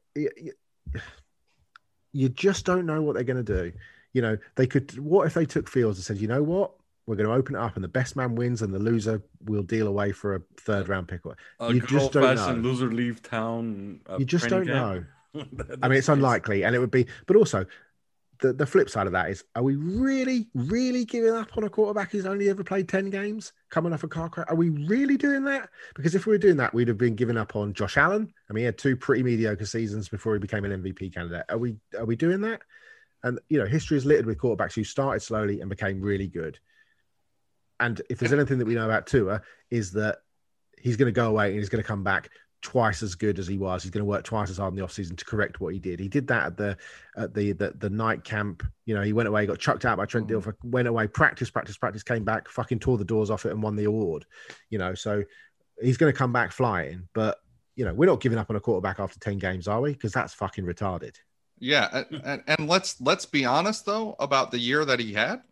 E: You just don't know what they're going to do. They could. What if they took Fields and said, you know what? We're going to open it up, and the best man wins, and the loser will deal away for a third-round pick. You just don't know.
C: Loser leave town.
E: You just don't know. I mean, it's unlikely, and it would be. But also, the flip side of that is: are we really, really giving up on a quarterback who's only ever played 10 games, coming off a car crash? Are we really doing that? Because if we were doing that, we'd have been giving up on Josh Allen. I mean, he had 2 pretty mediocre seasons before he became an MVP candidate. Are we doing that? And history is littered with quarterbacks who started slowly and became really good. And if there's anything that we know about Tua, is that he's going to go away and he's going to come back twice as good as he was. He's going to work twice as hard in the offseason to correct what he did. He did that at the night camp. He went away, got chucked out by Trent Dilfer, went away, practice, came back, fucking tore the doors off it and won the award. So he's going to come back flying. But, we're not giving up on a quarterback after 10 games, are we? Because that's fucking retarded.
F: Yeah. And let's be honest, though, about the year that he had.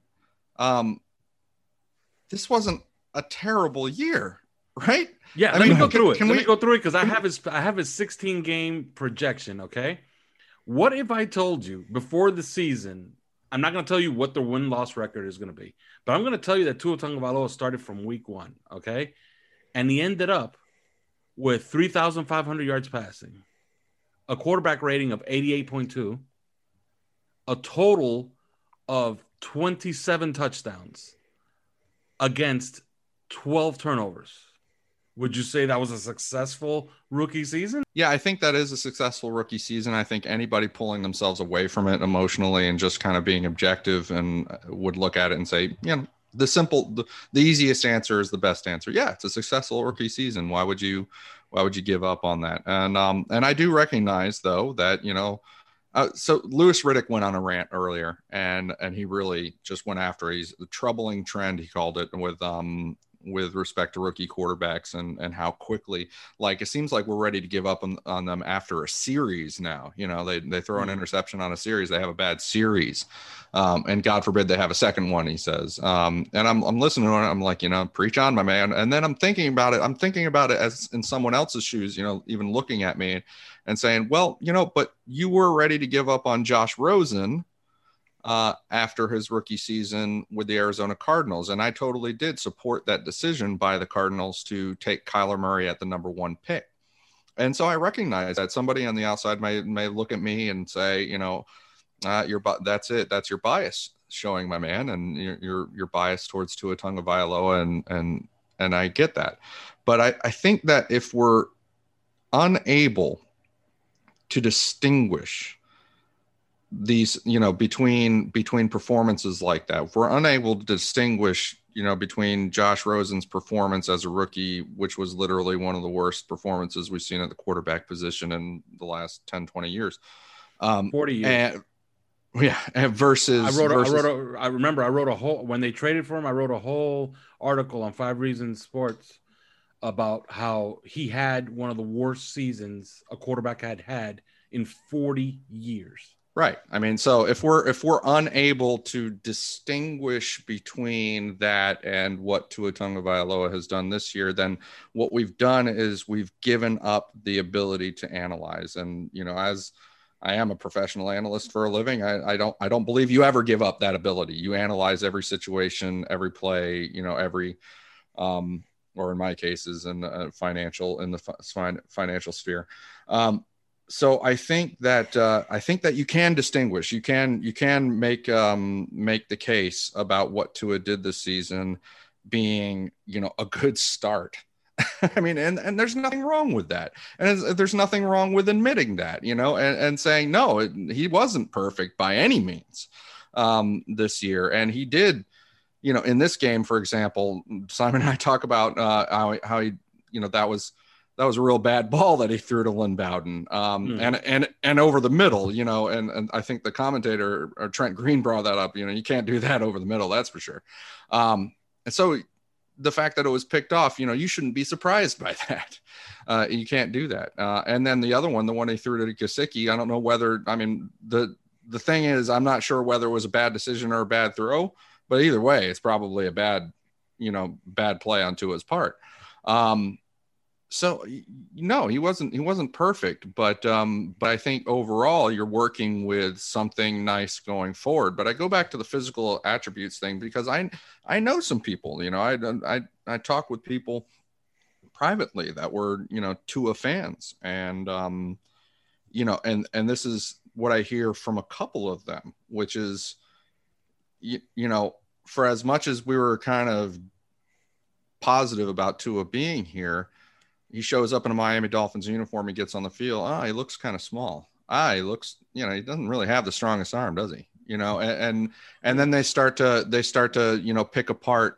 F: This wasn't a terrible year, right?
C: Yeah, let me go through it. Let me go through it because I have his 16-game projection, okay? What if I told you before the season, I'm not going to tell you what the win-loss record is going to be, but I'm going to tell you that Tua Tagovailoa started from week 1, okay? And he ended up with 3,500 yards passing, a quarterback rating of 88.2, a total of 27 touchdowns, against 12 turnovers. Would you say that was a successful rookie season?
F: Yeah, I think that is a successful rookie season. I think anybody pulling themselves away from it emotionally and just kind of being objective and would look at it and say, the easiest answer is the best answer. Yeah, it's a successful rookie season. Why would you give up on that? And I do recognize though that, so Louis Riddick went on a rant earlier, and he really just went after. He's the troubling trend, he called it, with respect to rookie quarterbacks and how quickly, like, it seems like we're ready to give up on them after a series now. They throw an interception on a series, they have a bad series, and God forbid they have a second one, he says. And I'm listening to it, I'm like, preach on, my man. And then I'm thinking about it as in someone else's shoes, even looking at me and saying, well, but you were ready to give up on Josh Rosen after his rookie season with the Arizona Cardinals. And I totally did support that decision by the Cardinals to take Kyler Murray at the number 1 pick. And so I recognize that somebody on the outside may look at me and say, that's it. That's your bias showing, my man. And your bias towards Tua Tagovailoa. And I get that. But I think that if we're unable to distinguish these, between performances like that, if we're unable to distinguish, between Josh Rosen's performance as a rookie, which was literally one of the worst performances we've seen at the quarterback position in the last 10, 20 years.
C: 40 years.
F: Versus
C: I remember I wrote a whole, when they traded for him, I wrote a whole article on 5 Reasons Sports about how he had one of the worst seasons a quarterback had in 40 years.
F: Right. I mean, so if we're unable to distinguish between that and what Tua Tagovailoa has done this year, then what we've done is we've given up the ability to analyze. And, as I am a professional analyst for a living, I don't believe you ever give up that ability. You analyze every situation, every play, every, or in my cases, in the financial sphere. So I think that you can distinguish. You can make the case about what Tua did this season being, a good start. I mean, and there's nothing wrong with that. And there's nothing wrong with admitting that, and saying, no, he wasn't perfect by any means this year. And he did, in this game, for example, Simon and I talk about how he, that was a real bad ball that he threw to Lynn Bowden, and over the middle, you know, and I think the commentator or Trent Green brought that up. You know, you can't do that over the middle, that's for sure. And so the fact that it was picked off, you know, you shouldn't be surprised by that. You can't do that. And then the other one, the one he threw to Gesicki, I don't know whether, I mean, the thing is, I'm not sure whether it was a bad decision or a bad throw, but either way, it's probably a bad play on Tua's part. So no, he wasn't perfect, but I think overall you're working with something nice going forward. But I go back to the physical attributes thing because I know some people, you know, I talk with people privately that were, you know, Tua fans, and you know, and this is what I hear from a couple of them, which is, you know, for as much as we were kind of positive about Tua being here, he shows up in a Miami Dolphins uniform. He gets on the field. Oh, he looks kind of small. He looks, you know, he doesn't really have the strongest arm, does he? You know, and then they start to, you know, pick apart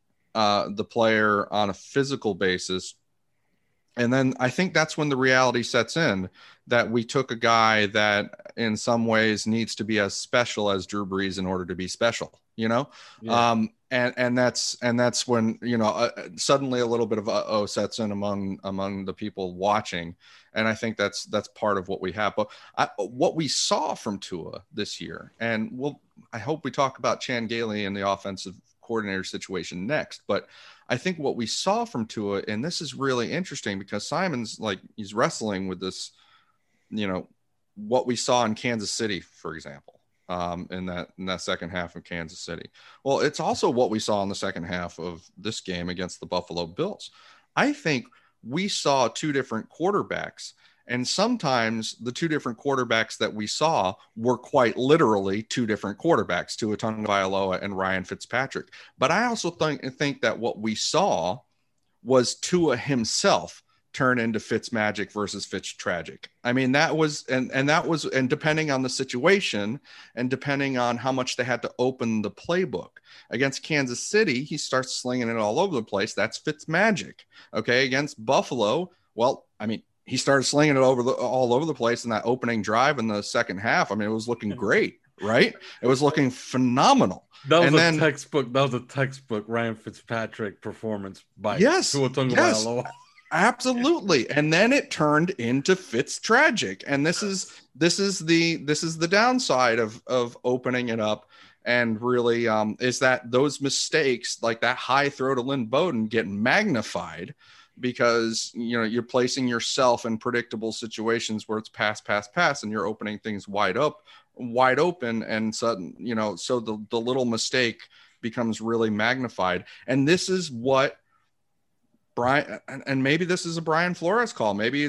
F: the player on a physical basis. And then I think that's when the reality sets in that we took a guy that in some ways needs to be as special as Drew Brees in order to be special, you know? Yeah. And that's when, you know, suddenly a little bit of sets in among the people watching. And I think that's part of what we have. But what we saw from Tua this year, and I hope we talk about Chan Gailey and the offensive coordinator situation next, but I think what we saw from Tua, and this is really interesting because Simon's like, he's wrestling with this, you know, what we saw in Kansas City, for example. In that second half of Kansas City. Well, it's also what we saw in the second half of this game against the Buffalo Bills. I think we saw two different quarterbacks, and sometimes the two different quarterbacks that we saw were quite literally two different quarterbacks, Tua Tagovailoa and Ryan Fitzpatrick. But I also think that what we saw was Tua himself turn into Fitzmagic versus Fitztragic. I mean, that was, and depending on the situation and depending on how much they had to open the playbook against Kansas City, he starts slinging it all over the place. That's Fitzmagic. Okay. Against Buffalo. Well, I mean, he started slinging it all over the place in that opening drive in the second half. I mean, it was looking great, right? It was looking phenomenal.
C: That was a textbook Ryan Fitzpatrick performance by Tua Tagovailoa.
F: Absolutely. And then it turned into Fitztragic. And this is the downside of opening it up. And really is that those mistakes, like that high throw to Lynn Bowden, get magnified because, you know, you're placing yourself in predictable situations where it's pass, and you're opening things wide open. And sudden, you know, so the little mistake becomes really magnified. And this is what Brian, and maybe this is a Brian Flores call. Maybe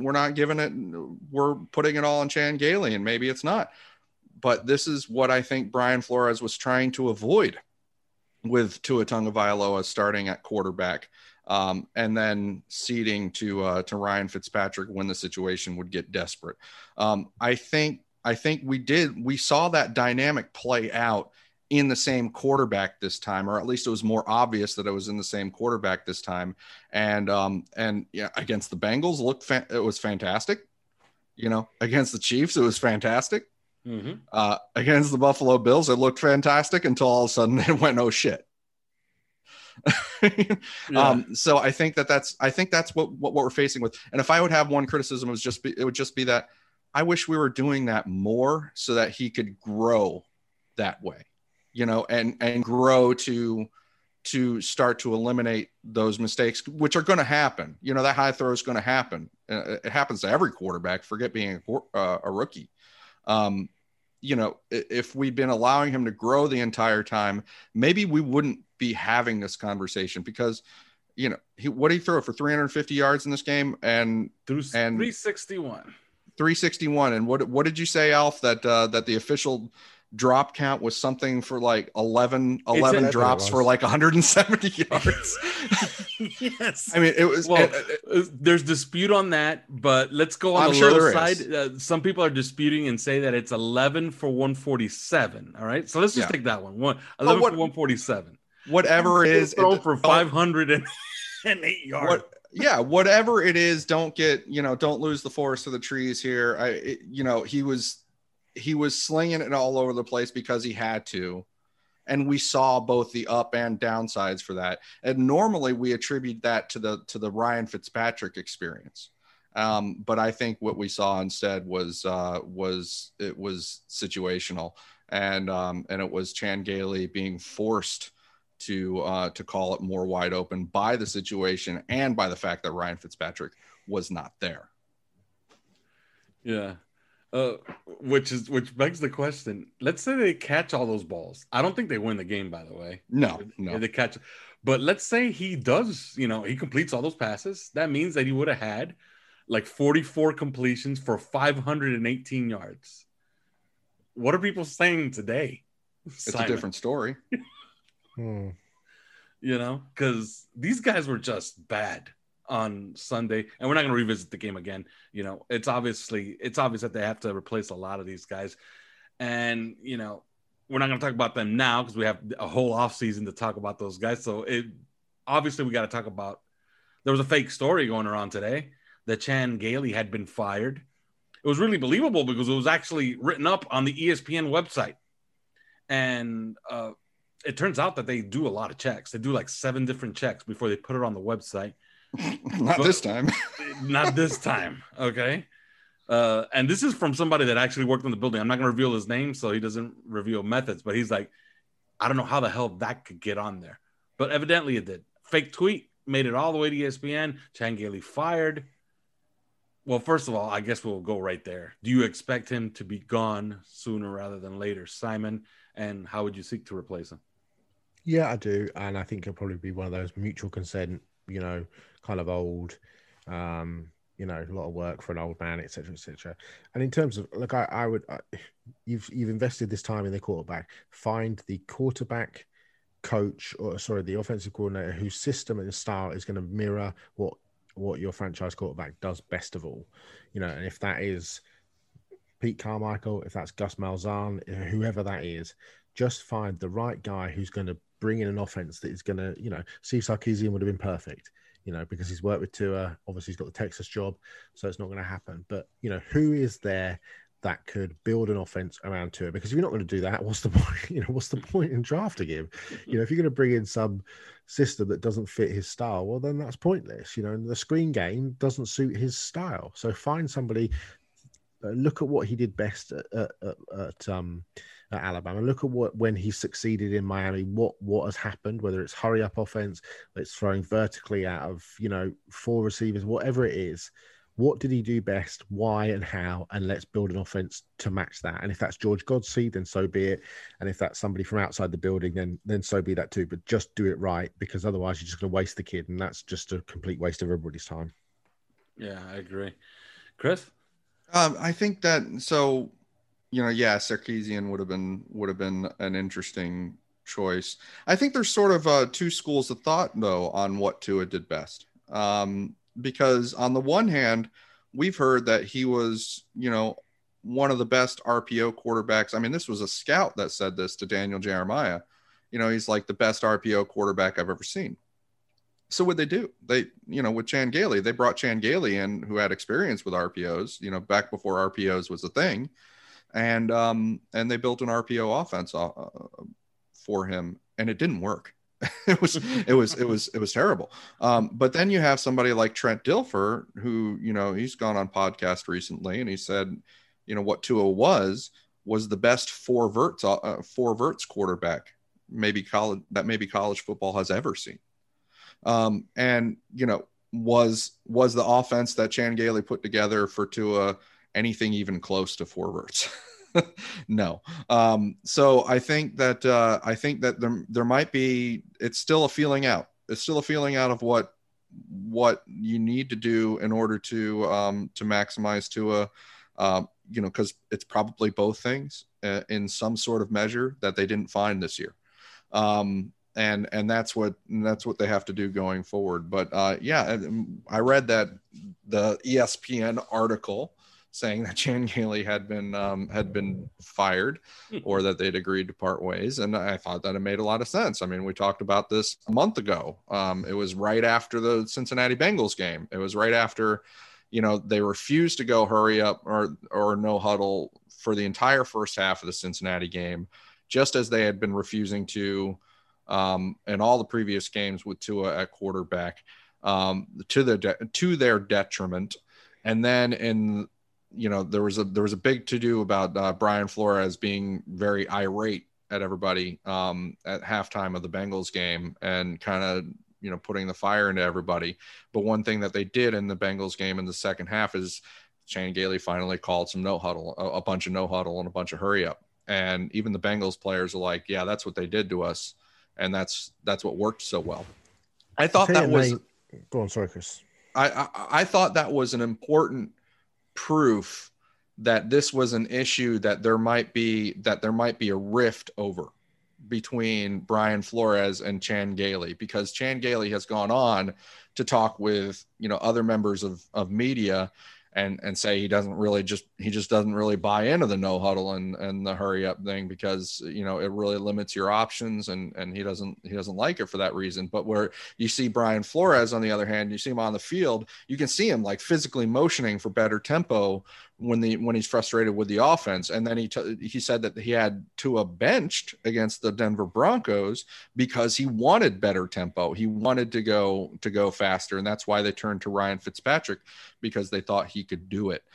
F: we're putting it all on Chan Gailey, and maybe it's not. But this is what I think Brian Flores was trying to avoid with Tua Tagovailoa starting at quarterback, and then ceding to Ryan Fitzpatrick when the situation would get desperate. I think we saw that dynamic play out in the same quarterback this time, or at least it was more obvious that it was in the same quarterback this time. And yeah, against the Bengals it was fantastic. You know, against the Chiefs, it was fantastic. Mm-hmm. Against the Buffalo Bills, it looked fantastic until all of a sudden it went, oh shit. Yeah. So I think that's what we're facing with. And if I would have one criticism, it would just be that I wish we were doing that more so that he could grow that way. You know, and grow to start to eliminate those mistakes, which are going to happen. You know, that high throw is going to happen. It happens to every quarterback. Forget being a rookie. You know, if we'd been allowing him to grow the entire time, maybe we wouldn't be having this conversation because, you know, what did he throw for 350 yards in this game? And
C: 361.
F: 361. And what did you say, Alf, that the official drop count was something for like 11 drops for like 170 yards.
C: Yes.
F: I mean, it was,
C: there's dispute on that, but let's go on the low side. Some people are disputing and say that it's 11 for 147. All right. So let's just take that one. 11 for 147.
F: Whatever it is.
C: Thrown for 508 yards.
F: Yeah, whatever it is, don't lose the forest of the trees here. He was slinging it all over the place because he had to. And we saw both the up and downsides for that. And normally we attribute that to the Ryan Fitzpatrick experience. But I think what we saw instead was situational, and it was Chan Gailey being forced to call it more wide open by the situation and by the fact that Ryan Fitzpatrick was not there.
C: Yeah. Which begs the question. Let's say they catch all those balls. I don't think they win the game, by the way.
F: No.
C: They catch, but let's say he does, he completes all those passes. That means that he would have had like 44 completions for 518 yards. What are people saying today?
F: It's a different story.
C: Because these guys were just bad on Sunday, and we're not going to revisit the game again. It's obvious that they have to replace a lot of these guys, and we're not going to talk about them now because we have a whole off season to talk about those guys. So obviously we got to talk about. There was a fake story going around today that Chan Gailey had been fired. It was really believable because it was actually written up on the ESPN website, and it turns out that they do a lot of checks. They do like 7 different checks before they put it on the website.
F: This time.
C: Not this time. Okay. And this is from somebody that actually worked in the building. I'm not going to reveal his name, so he doesn't reveal methods, but he's like, I don't know how the hell that could get on there, but evidently it did. Fake tweet made it all the way to ESPN. Chan Gailey fired. Well, first of all, I guess we'll go right there. Do you expect him to be gone sooner rather than later, Simon? And how would you seek to replace him?
E: Yeah, I do. And I think it'll probably be one of those mutual consent, kind of old, a lot of work for an old man, et cetera, et cetera. And in terms of, look, you've invested this time in the quarterback. Find the quarterback coach, the offensive coordinator whose system and style is going to mirror what your franchise quarterback does best of all. And if that is Pete Carmichael, if that's Gus Malzahn, whoever that is, just find the right guy who's going to bring in an offense that is going to, Steve Sarkisian would have been perfect, because he's worked with Tua. Obviously, he's got the Texas job, so it's not going to happen. But, who is there that could build an offense around Tua? Because if you're not going to do that, what's the point? What's the point in drafting him? If you're going to bring in some system that doesn't fit his style, well, then that's pointless. And the screen game doesn't suit his style. So find somebody. Look at what he did best at Alabama. Look at when he succeeded in Miami. What has happened? Whether it's hurry up offense, it's throwing vertically out of 4 receivers, whatever it is. What did he do best? Why and how? And let's build an offense to match that. And if that's George Godsey, then so be it. And if that's somebody from outside the building, then so be that too. But just do it right, because otherwise you're just going to waste the kid, and that's just a complete waste of everybody's time.
C: Yeah, I agree. Chris?
F: I think that Sarkisian would have been an interesting choice. I think there's sort of 2 schools of thought though on what Tua did best. Because on the one hand, we've heard that he was, one of the best RPO quarterbacks. I mean, this was a scout that said this to Daniel Jeremiah. He's like the best RPO quarterback I've ever seen. So what they do, with Chan Gailey, they brought Chan Gailey in, who had experience with RPOs, back before RPOs was a thing. And they built an RPO offense for him, and it didn't work. It was terrible. But then you have somebody like Trent Dilfer, who, he's gone on podcast recently, and he said, what Tua was the best four verts quarterback maybe college football has ever seen. And was the offense that Chan Gailey put together for Tua anything even close to 4 verts? No. So I think that there might be, it's still a feeling out. It's still a feeling out of what you need to do in order to maximize Tua, because it's probably both things in some sort of measure that they didn't find this year. And that's what they have to do going forward. But I read that the ESPN article saying that Chan Gailey had been fired or that they'd agreed to part ways. And I thought that it made a lot of sense. I mean, we talked about this a month ago. It was right after the Cincinnati Bengals game. It was right after, they refused to go hurry up or no huddle for the entire first half of the Cincinnati game, just as they had been refusing to in all the previous games with Tua at quarterback, to their detriment. And then there was a big to-do about Brian Flores being very irate at everybody at halftime of the Bengals game and kind of, putting the fire into everybody. But one thing that they did in the Bengals game in the second half is Chan Gailey finally called some no huddle, a bunch of no huddle and a bunch of hurry up. And even the Bengals players are like, yeah, that's what they did to us. And that's what worked so well. I thought that was
E: go on, sorry, Chris.
F: I thought that was an important proof that this was an issue that there might be a rift over between Brian Flores and Chan Gailey, because Chan Gailey has gone on to talk with, other members of media and say he just doesn't really buy into the no huddle and the hurry up thing because, it really limits your options and he doesn't like it for that reason. But where you see Brian Flores, on the other hand, you see him on the field, you can see him like physically motioning for better tempo when he's frustrated with the offense. And then he said that he had Tua benched against the Denver Broncos because he wanted better tempo. He wanted to go faster. And that's why they turned to Ryan Fitzpatrick, because they thought he could do it.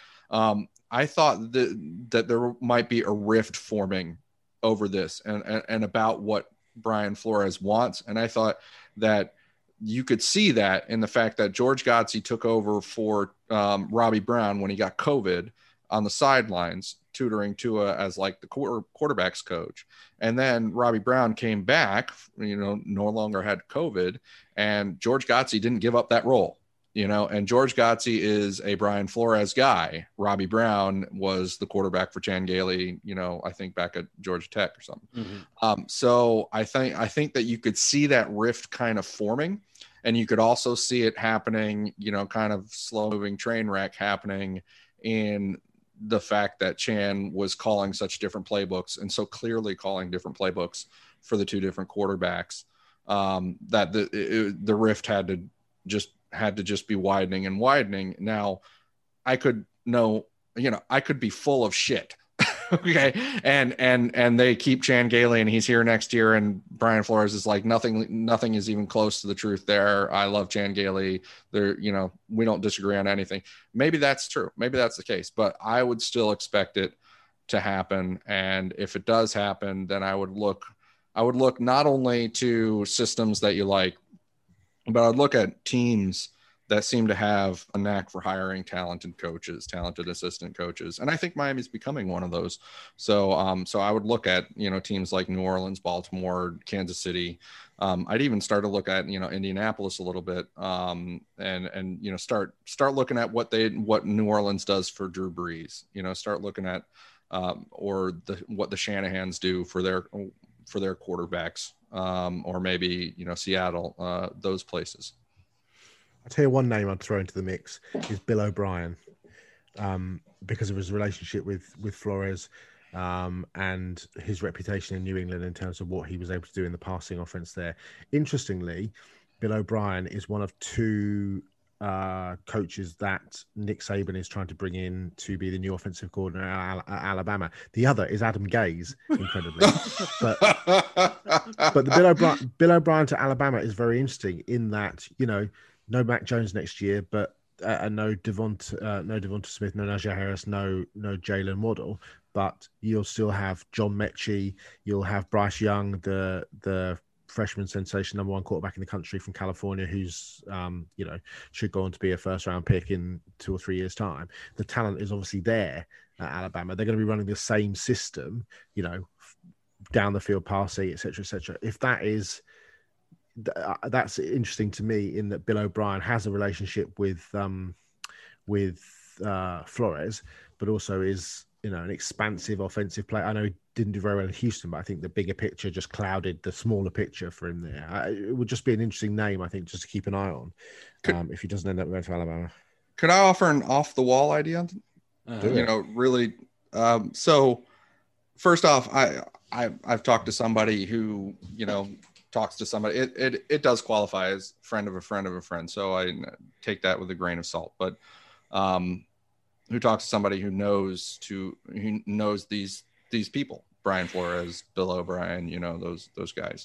F: I thought that there might be a rift forming over this and about what Brian Flores wants. And I thought that you could see that in the fact that George Godsey took over for Robbie Brown when he got COVID on the sidelines, tutoring Tua as like the quarterback's coach. And then Robbie Brown came back, no longer had COVID, and George Godsey didn't give up that role. And George Godsey is a Brian Flores guy. Robbie Brown was the quarterback for Chan Gailey, I think back at Georgia Tech or something. Mm-hmm. So I think that you could see that rift kind of forming, and you could also see it happening, kind of slow moving train wreck happening in the fact that Chan was calling such different playbooks and so clearly calling different playbooks for the two different quarterbacks, that the rift had to just be widening and widening. Now I could be full of shit. Okay. And they keep Chan Gailey and he's here next year. And Brian Flores is like, nothing is even close to the truth there. I love Chan Gailey. We don't disagree on anything. Maybe that's true. Maybe that's the case, but I would still expect it to happen. And if it does happen, then I would look not only to systems that you like, but I'd look at teams that seem to have a knack for hiring talented coaches, talented assistant coaches. And I think Miami's becoming one of those. So I would look at, teams like New Orleans, Baltimore, Kansas City. I'd even start to look at, Indianapolis a little bit, and start looking at what New Orleans does for Drew Brees, start looking at, what the Shanahans do for their quarterbacks, or maybe, Seattle, those places.
E: I'll tell you one name I'd throw into the mix is Bill O'Brien, because of his relationship with Flores, and his reputation in New England in terms of what he was able to do in the passing offense there. Interestingly, Bill O'Brien is one of two coaches that Nick Saban is trying to bring in to be the new offensive coordinator at Alabama. The other is Adam Gase, incredibly. but the Bill O'Brien to Alabama is very interesting in that, no Mac Jones next year, but no Devonta Smith, no Najee Harris, no Jalen Waddle, but you'll still have John Mechie, you'll have Bryce Young, the freshman sensation, number one quarterback in the country from California, who's should go on to be a first round pick in 2 or 3 years' time. The talent is obviously there at Alabama. They're going to be running the same system, down the field passing, etc., etc. If that is, that's interesting to me in that Bill O'Brien has a relationship with Flores, but also is an expansive offensive player. I know he didn't do very well in Houston, but I think the bigger picture just clouded the smaller picture for him there. It would just be an interesting name, I think, just to keep an eye on if he doesn't end up going to Alabama.
F: Could I offer an off the wall idea? Really. So first off, I've talked to somebody who, talks to somebody. It does qualify as friend of a friend of a friend. So I take that with a grain of salt, but who talks to somebody who knows these people, Brian Flores, Bill O'Brien, those guys.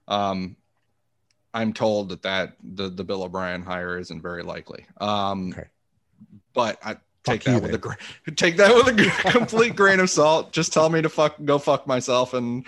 F: I'm told that the Bill O'Brien hire isn't very likely. Okay. But I take that with a complete grain of salt. Just tell me to go fuck myself. And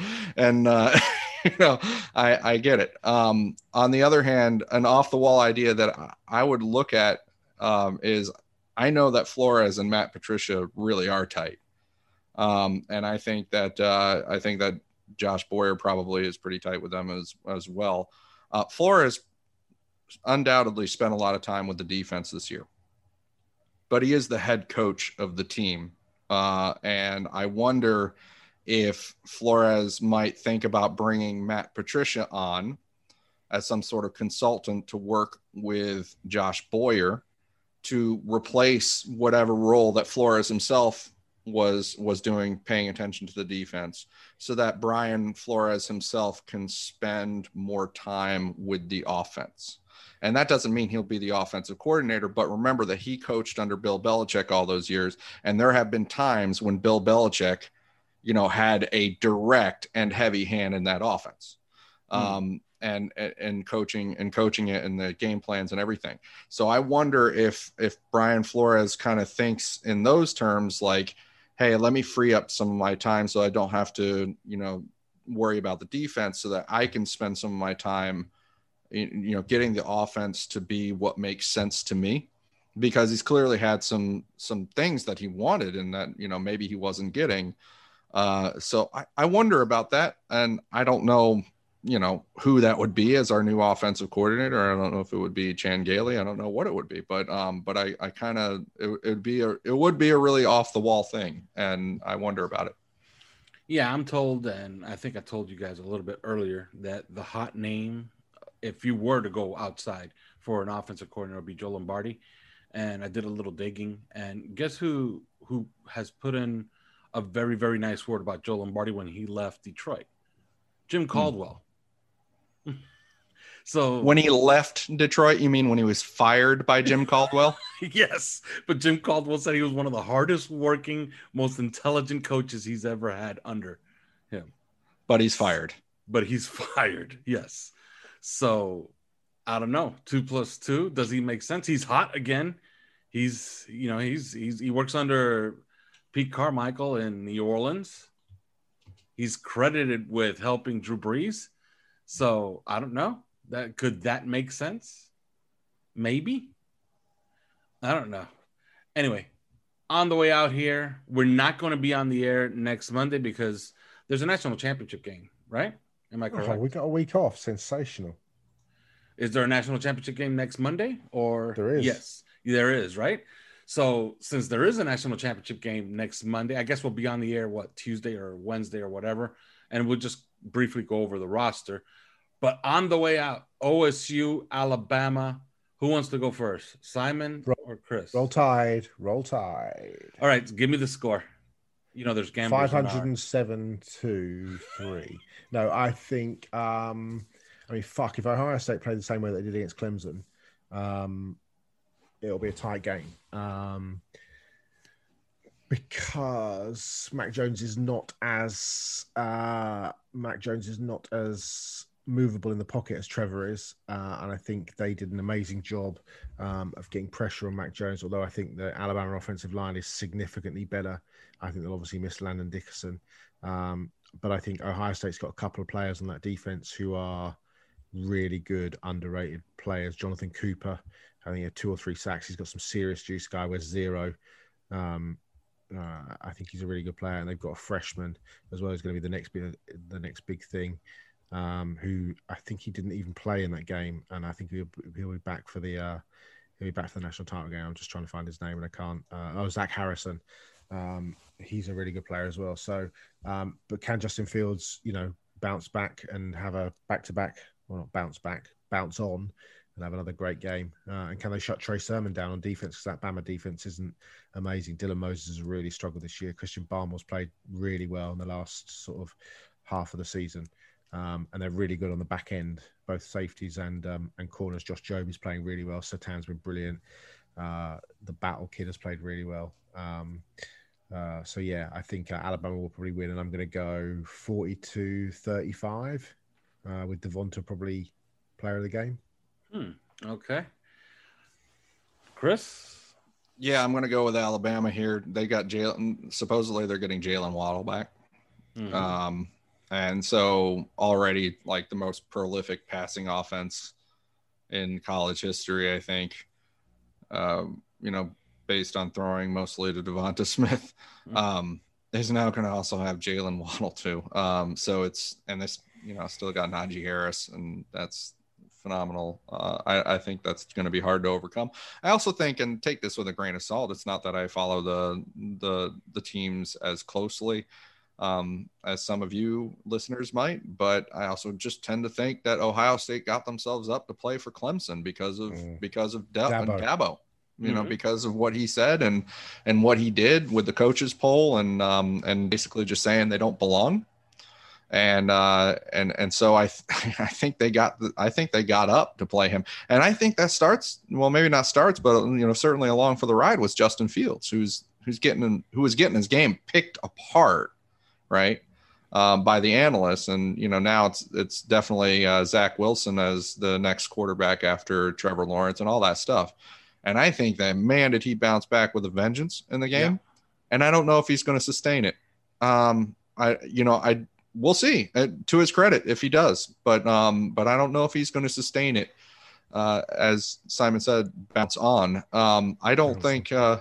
F: I get it. On the other hand, an off the wall idea that I would look at is I know that Flores and Matt Patricia really are tight. And I think that Josh Boyer probably is pretty tight with them as well. Flores undoubtedly spent a lot of time with the defense this year, but he is the head coach of the team. And I wonder if Flores might think about bringing Matt Patricia on as some sort of consultant to work with Josh Boyer to replace whatever role that Flores himself was doing, paying attention to the defense, so that Brian Flores himself can spend more time with the offense. And that doesn't mean he'll be the offensive coordinator, but remember that he coached under Bill Belichick all those years. And there have been times when Bill Belichick, had a direct and heavy hand in that offense. And coaching it and the game plans and everything. So I wonder if Brian Flores kind of thinks in those terms, like, hey, let me free up some of my time so I don't have to, worry about the defense, so that I can spend some of my time, getting the offense to be what makes sense to me, because he's clearly had some things that he wanted and that, maybe he wasn't getting. So I wonder about that. And I don't know, who that would be as our new offensive coordinator. I don't know if it would be Chan Gailey. I don't know what it would be, but I kind of, it would be a really off the wall thing. And I wonder about it.
C: Yeah, I'm told, and I think I told you guys a little bit earlier, that the hot name, if you were to go outside for an offensive coordinator, would be Joe Lombardi. And I did a little digging, and guess who has put in a very, very nice word about Joe Lombardi when he left Detroit? Jim Caldwell. So
F: when he left Detroit, you mean when he was fired by Jim Caldwell?
C: Yes, but Jim Caldwell said he was one of the hardest working, most intelligent coaches he's ever had under him.
F: But he's fired.
C: Yes. So I don't know. 2 + 2, does he make sense? He's hot again. He works under Pete Carmichael in New Orleans. He's credited with helping Drew Brees. So I don't know. Could that make sense? Maybe. I don't know. Anyway, on the way out here, we're not going to be on the air next Monday because there's a national championship game, right? Am I correct?
E: Oh, we got a week off. Sensational.
C: Is there a national championship game next Monday? Or
E: there is.
C: Yes, there is, right? So since there is a national championship game next Monday, I guess we'll be on the air, Tuesday or Wednesday or whatever, and we'll just briefly go over the roster. But on the way out, OSU, Alabama. Who wants to go first, Simon or Chris?
E: Roll Tide. All
C: right, give me the score. There's gamblers.
E: 507-3. No, I think. If Ohio State play the same way they did against Clemson, it'll be a tight game. Because Mac Jones is not as movable in the pocket as Trevor is, and I think they did an amazing job of getting pressure on Mac Jones, although I think the Alabama offensive line is significantly better. I think they'll obviously miss Landon Dickerson, but I think Ohio State's got a couple of players on that defense who are really good, underrated players. Jonathan Cooper, I think he had 2 or 3 sacks. He's got some serious juice. Guy with 0. I think he's a really good player, and they've got a freshman as well who's going to be the next big thing. Who I think he didn't even play in that game, and I think he'll be back for the national title game. I'm just trying to find his name and I can't. Zach Harrison. He's a really good player as well. So, but can Justin Fields, bounce back and have a back-to-back? Well, not bounce back, bounce on and have another great game. And can they shut Trey Sermon down on defense? Because that Bama defense isn't amazing. Dylan Moses has really struggled this year. Christian Barmore's played really well in the last sort of half of the season. And they're really good on the back end, both safeties and corners. Josh Joby's playing really well. Sertan's been brilliant. The Battle Kid has played really well. So yeah, I think Alabama will probably win, and I'm going to go 42-35 with Devonta probably player of the game.
C: Okay. Chris?
F: Yeah, I'm going to go with Alabama here. They got Jalen. Supposedly they're getting Jalen Waddle back. Mm-hmm. And so already like the most prolific passing offense in college history, I think, based on throwing mostly to Devonta Smith, is now going to also have Jalen Waddle too. So it's, and this, still got Najee Harris, and that's phenomenal. I think that's going to be hard to overcome. I also think, and take this with a grain of salt, it's not that I follow the teams as closely as some of you listeners might, but I also just tend to think that Ohio State got themselves up to play for Clemson because of Dabo. Because of what he said and what he did with the coaches poll and basically just saying they don't belong. And so I think they got up to play him. And I think that starts, well, maybe not starts, but certainly along for the ride was Justin Fields, who was getting his game picked apart, right, by the analysts. And now it's definitely Zach Wilson as the next quarterback after Trevor Lawrence and all that stuff. And I think that, man, did he bounce back with a vengeance in the game. Yeah. And I don't know if he's going to sustain it. We'll see, to his credit, if he does, but I don't know if he's going to sustain it. As Simon said, bounce on. I don't think so.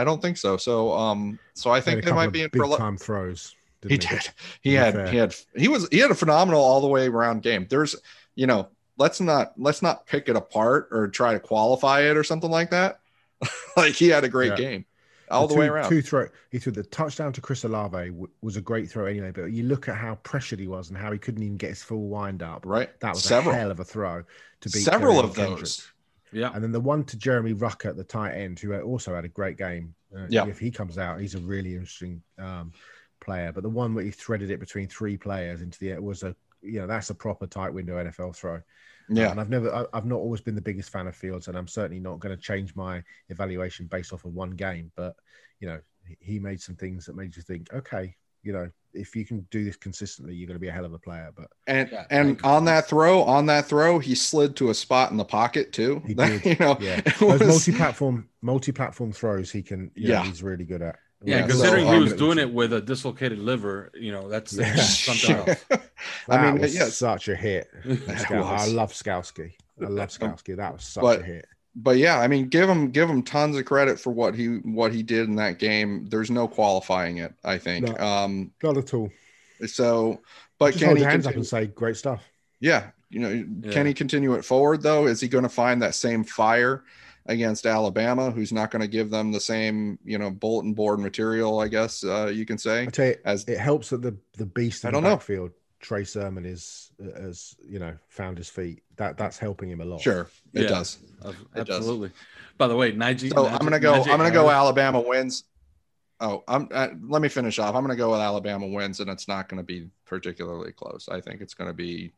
F: So I think they might be in for
E: big time throws.
F: He did. He had a phenomenal all the way around game. There's, let's not pick it apart or try to qualify it or something like that. Like, he had a great game all the way around.
E: He threw the touchdown to Chris Olave was a great throw anyway, but you look at how pressured he was and how he couldn't even get his full wind up.
F: Right.
E: That was a hell of a throw to beat
F: several of those.
C: Yeah.
E: And then the one to Jeremy Rucker at the tight end, who also had a great game. If he comes out, he's a really interesting player. But the one where he threaded it between three players into the air was that's a proper tight window NFL throw.
F: Yeah.
E: And I've not always been the biggest fan of Fields, and I'm certainly not going to change my evaluation based off of one game. But, he made some things that made you think, okay, if you can do this consistently, you're going to be a hell of a player. But
F: on that throw, he slid to a spot in the pocket too.
E: He did. Those multi-platform throws, he can. He's really good at.
C: Yeah, considering he was doing it with a dislocated liver, that's something else.
E: That was such a hit. I love Skalski. That was such a hit.
F: But yeah, I mean, give him tons of credit for what he did in that game. There's no qualifying it, I think.
E: No, not at all.
F: So, but
E: just hold your hands up and say great stuff.
F: Yeah, can he continue it forward though? Is he going to find that same fire against Alabama, who's not going to give them the same, bulletin board material, I guess you can say?
E: I tell you, it helps that the beast in the backfield, Trey Sermon, has found his feet. That's helping him a lot.
F: Sure, it does.
C: Absolutely. By the way, Najee.
F: So I'm gonna go Alabama wins. Let me finish off. I'm gonna go with Alabama wins, and it's not going to be particularly close. I think it's going to be,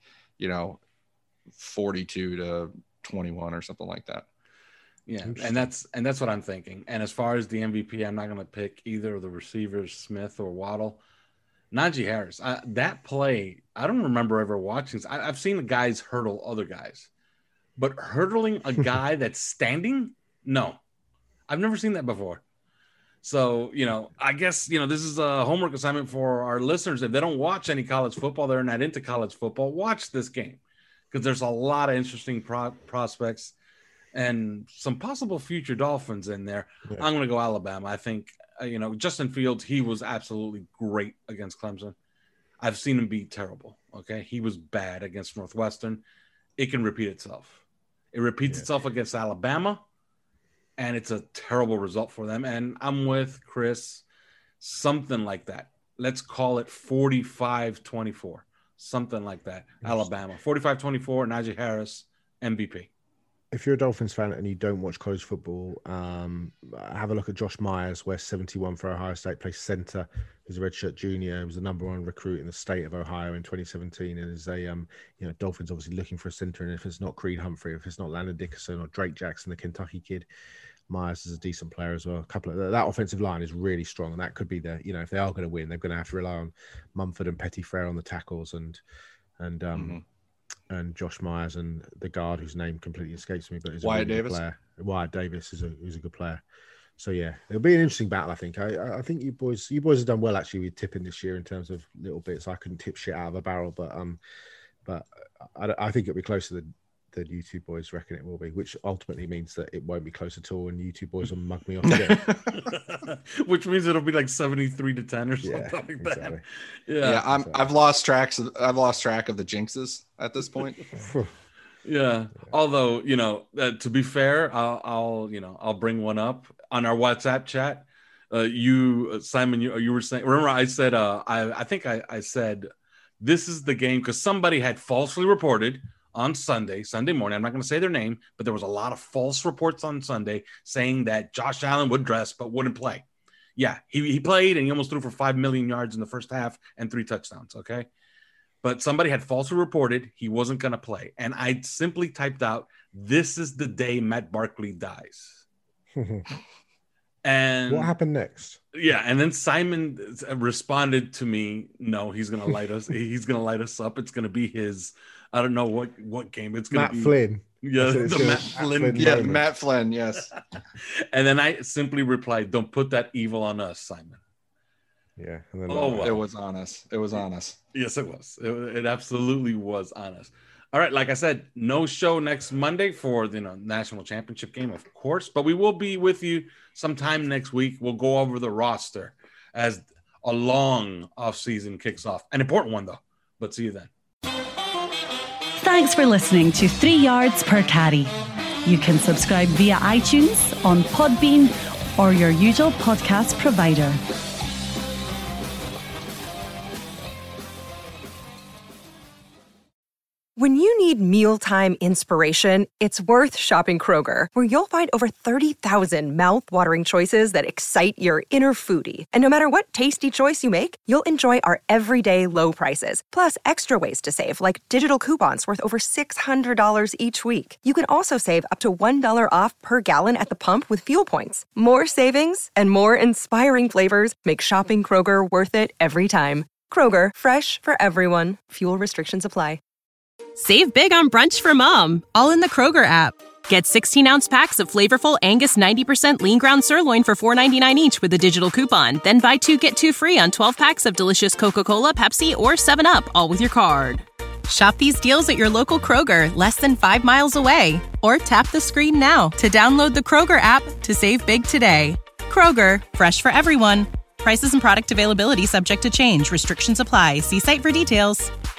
F: 42-21 or something like that.
C: Yeah, and that's what I'm thinking. And as far as the MVP, I'm not going to pick either of the receivers, Smith or Waddle. Najee Harris, that play, I don't remember ever watching. I've seen the guys hurdle other guys, but hurdling a guy that's standing, no, I've never seen that before. So, I guess, this is a homework assignment for our listeners. If they don't watch any college football, they're not into college football, watch this game, because there's a lot of interesting prospects and some possible future Dolphins in there. Yeah. I'm going to go Alabama. I think, Justin Fields, he was absolutely great against Clemson. I've seen him be terrible. Okay. He was bad against Northwestern. It can repeat itself. It repeats itself against Alabama, and it's a terrible result for them. And I'm with Chris, something like that. Let's call it 45-24, something like that. Alabama, 45-24, Najee Harris, MVP.
E: if you're a Dolphins fan and you don't watch college football, have a look at Josh Myers, where 71 for Ohio State, plays center. He's a redshirt junior. He was the #1 recruit in the state of Ohio in 2017, and is a Dolphins obviously looking for a center. And if it's not Creed Humphrey, if it's not Landon Dickerson or Drake Jackson, the Kentucky kid, Myers is a decent player as well. A couple of that offensive line is really strong, and that could be if they are going to win, they're going to have to rely on Mumford and Petty-Frere on the tackles, and Josh Myers and the guard whose name completely escapes me, but is
F: Wyatt Davis.
E: Player. Wyatt Davis is a good player. So yeah, it'll be an interesting battle. I think. I think you boys have done well actually with tipping this year in terms of little bits. I couldn't tip shit out of a barrel, but I think it'll be closer than you two boys reckon it will be, which ultimately means that it won't be close at all, and you two boys will mug me off again.
C: Which means it'll be like 73-10 or something like
E: exactly.
C: that. Yeah,
F: I've lost track of the jinxes at this point.
C: Yeah. Although, to be fair, I'll bring one up on our WhatsApp chat. Simon, you were saying, remember I said, I think I said, this is the game because somebody had falsely reported on Sunday morning. I'm not going to say their name, but there was a lot of false reports on Sunday saying that Josh Allen would dress but wouldn't play. Yeah, he played and he almost threw for 5 million yards in the first half and 3 touchdowns. Okay. But somebody had falsely reported he wasn't going to play. And I simply typed out, this is the day Matt Barkley dies. And
E: what happened next?
C: Yeah. And then Simon responded to me, no, he's going to light us. He's going to light us up. It's going to be his, I don't know what game it's going to be.
E: Matt Flynn.
C: Yeah. The Matt Flynn.
F: Yeah. Matt Flynn. Yes.
C: And then I simply replied, don't put that evil on us, Simon.
E: Yeah. And then
F: It was on us. It was on us.
C: Yes, it was. It absolutely was on us. All right. Like I said, no show next Monday for the national championship game, of course, but we will be with you sometime next week. We'll go over the roster as a long offseason kicks off. An important one, though. But see you then.
D: Thanks for listening to 3 Yards Per Carry. You can subscribe via iTunes, on Podbean, or your usual podcast provider.
G: When you need mealtime inspiration, it's worth shopping Kroger, where you'll find over 30,000 mouth-watering choices that excite your inner foodie. And no matter what tasty choice you make, you'll enjoy our everyday low prices, plus extra ways to save, like digital coupons worth over $600 each week. You can also save up to $1 off per gallon at the pump with fuel points. More savings and more inspiring flavors make shopping Kroger worth it every time. Kroger, fresh for everyone. Fuel restrictions apply.
B: Save big on brunch for mom, all in the Kroger app. Get 16-ounce packs of flavorful Angus 90% lean ground sirloin for $4.99 each with a digital coupon. Then buy 2, get 2 free on 12 packs of delicious Coca-Cola, Pepsi, or 7-Up, all with your card. Shop these deals at your local Kroger, less than 5 miles away. Or tap the screen now to download the Kroger app to save big today. Kroger, fresh for everyone. Prices and product availability subject to change. Restrictions apply. See site for details.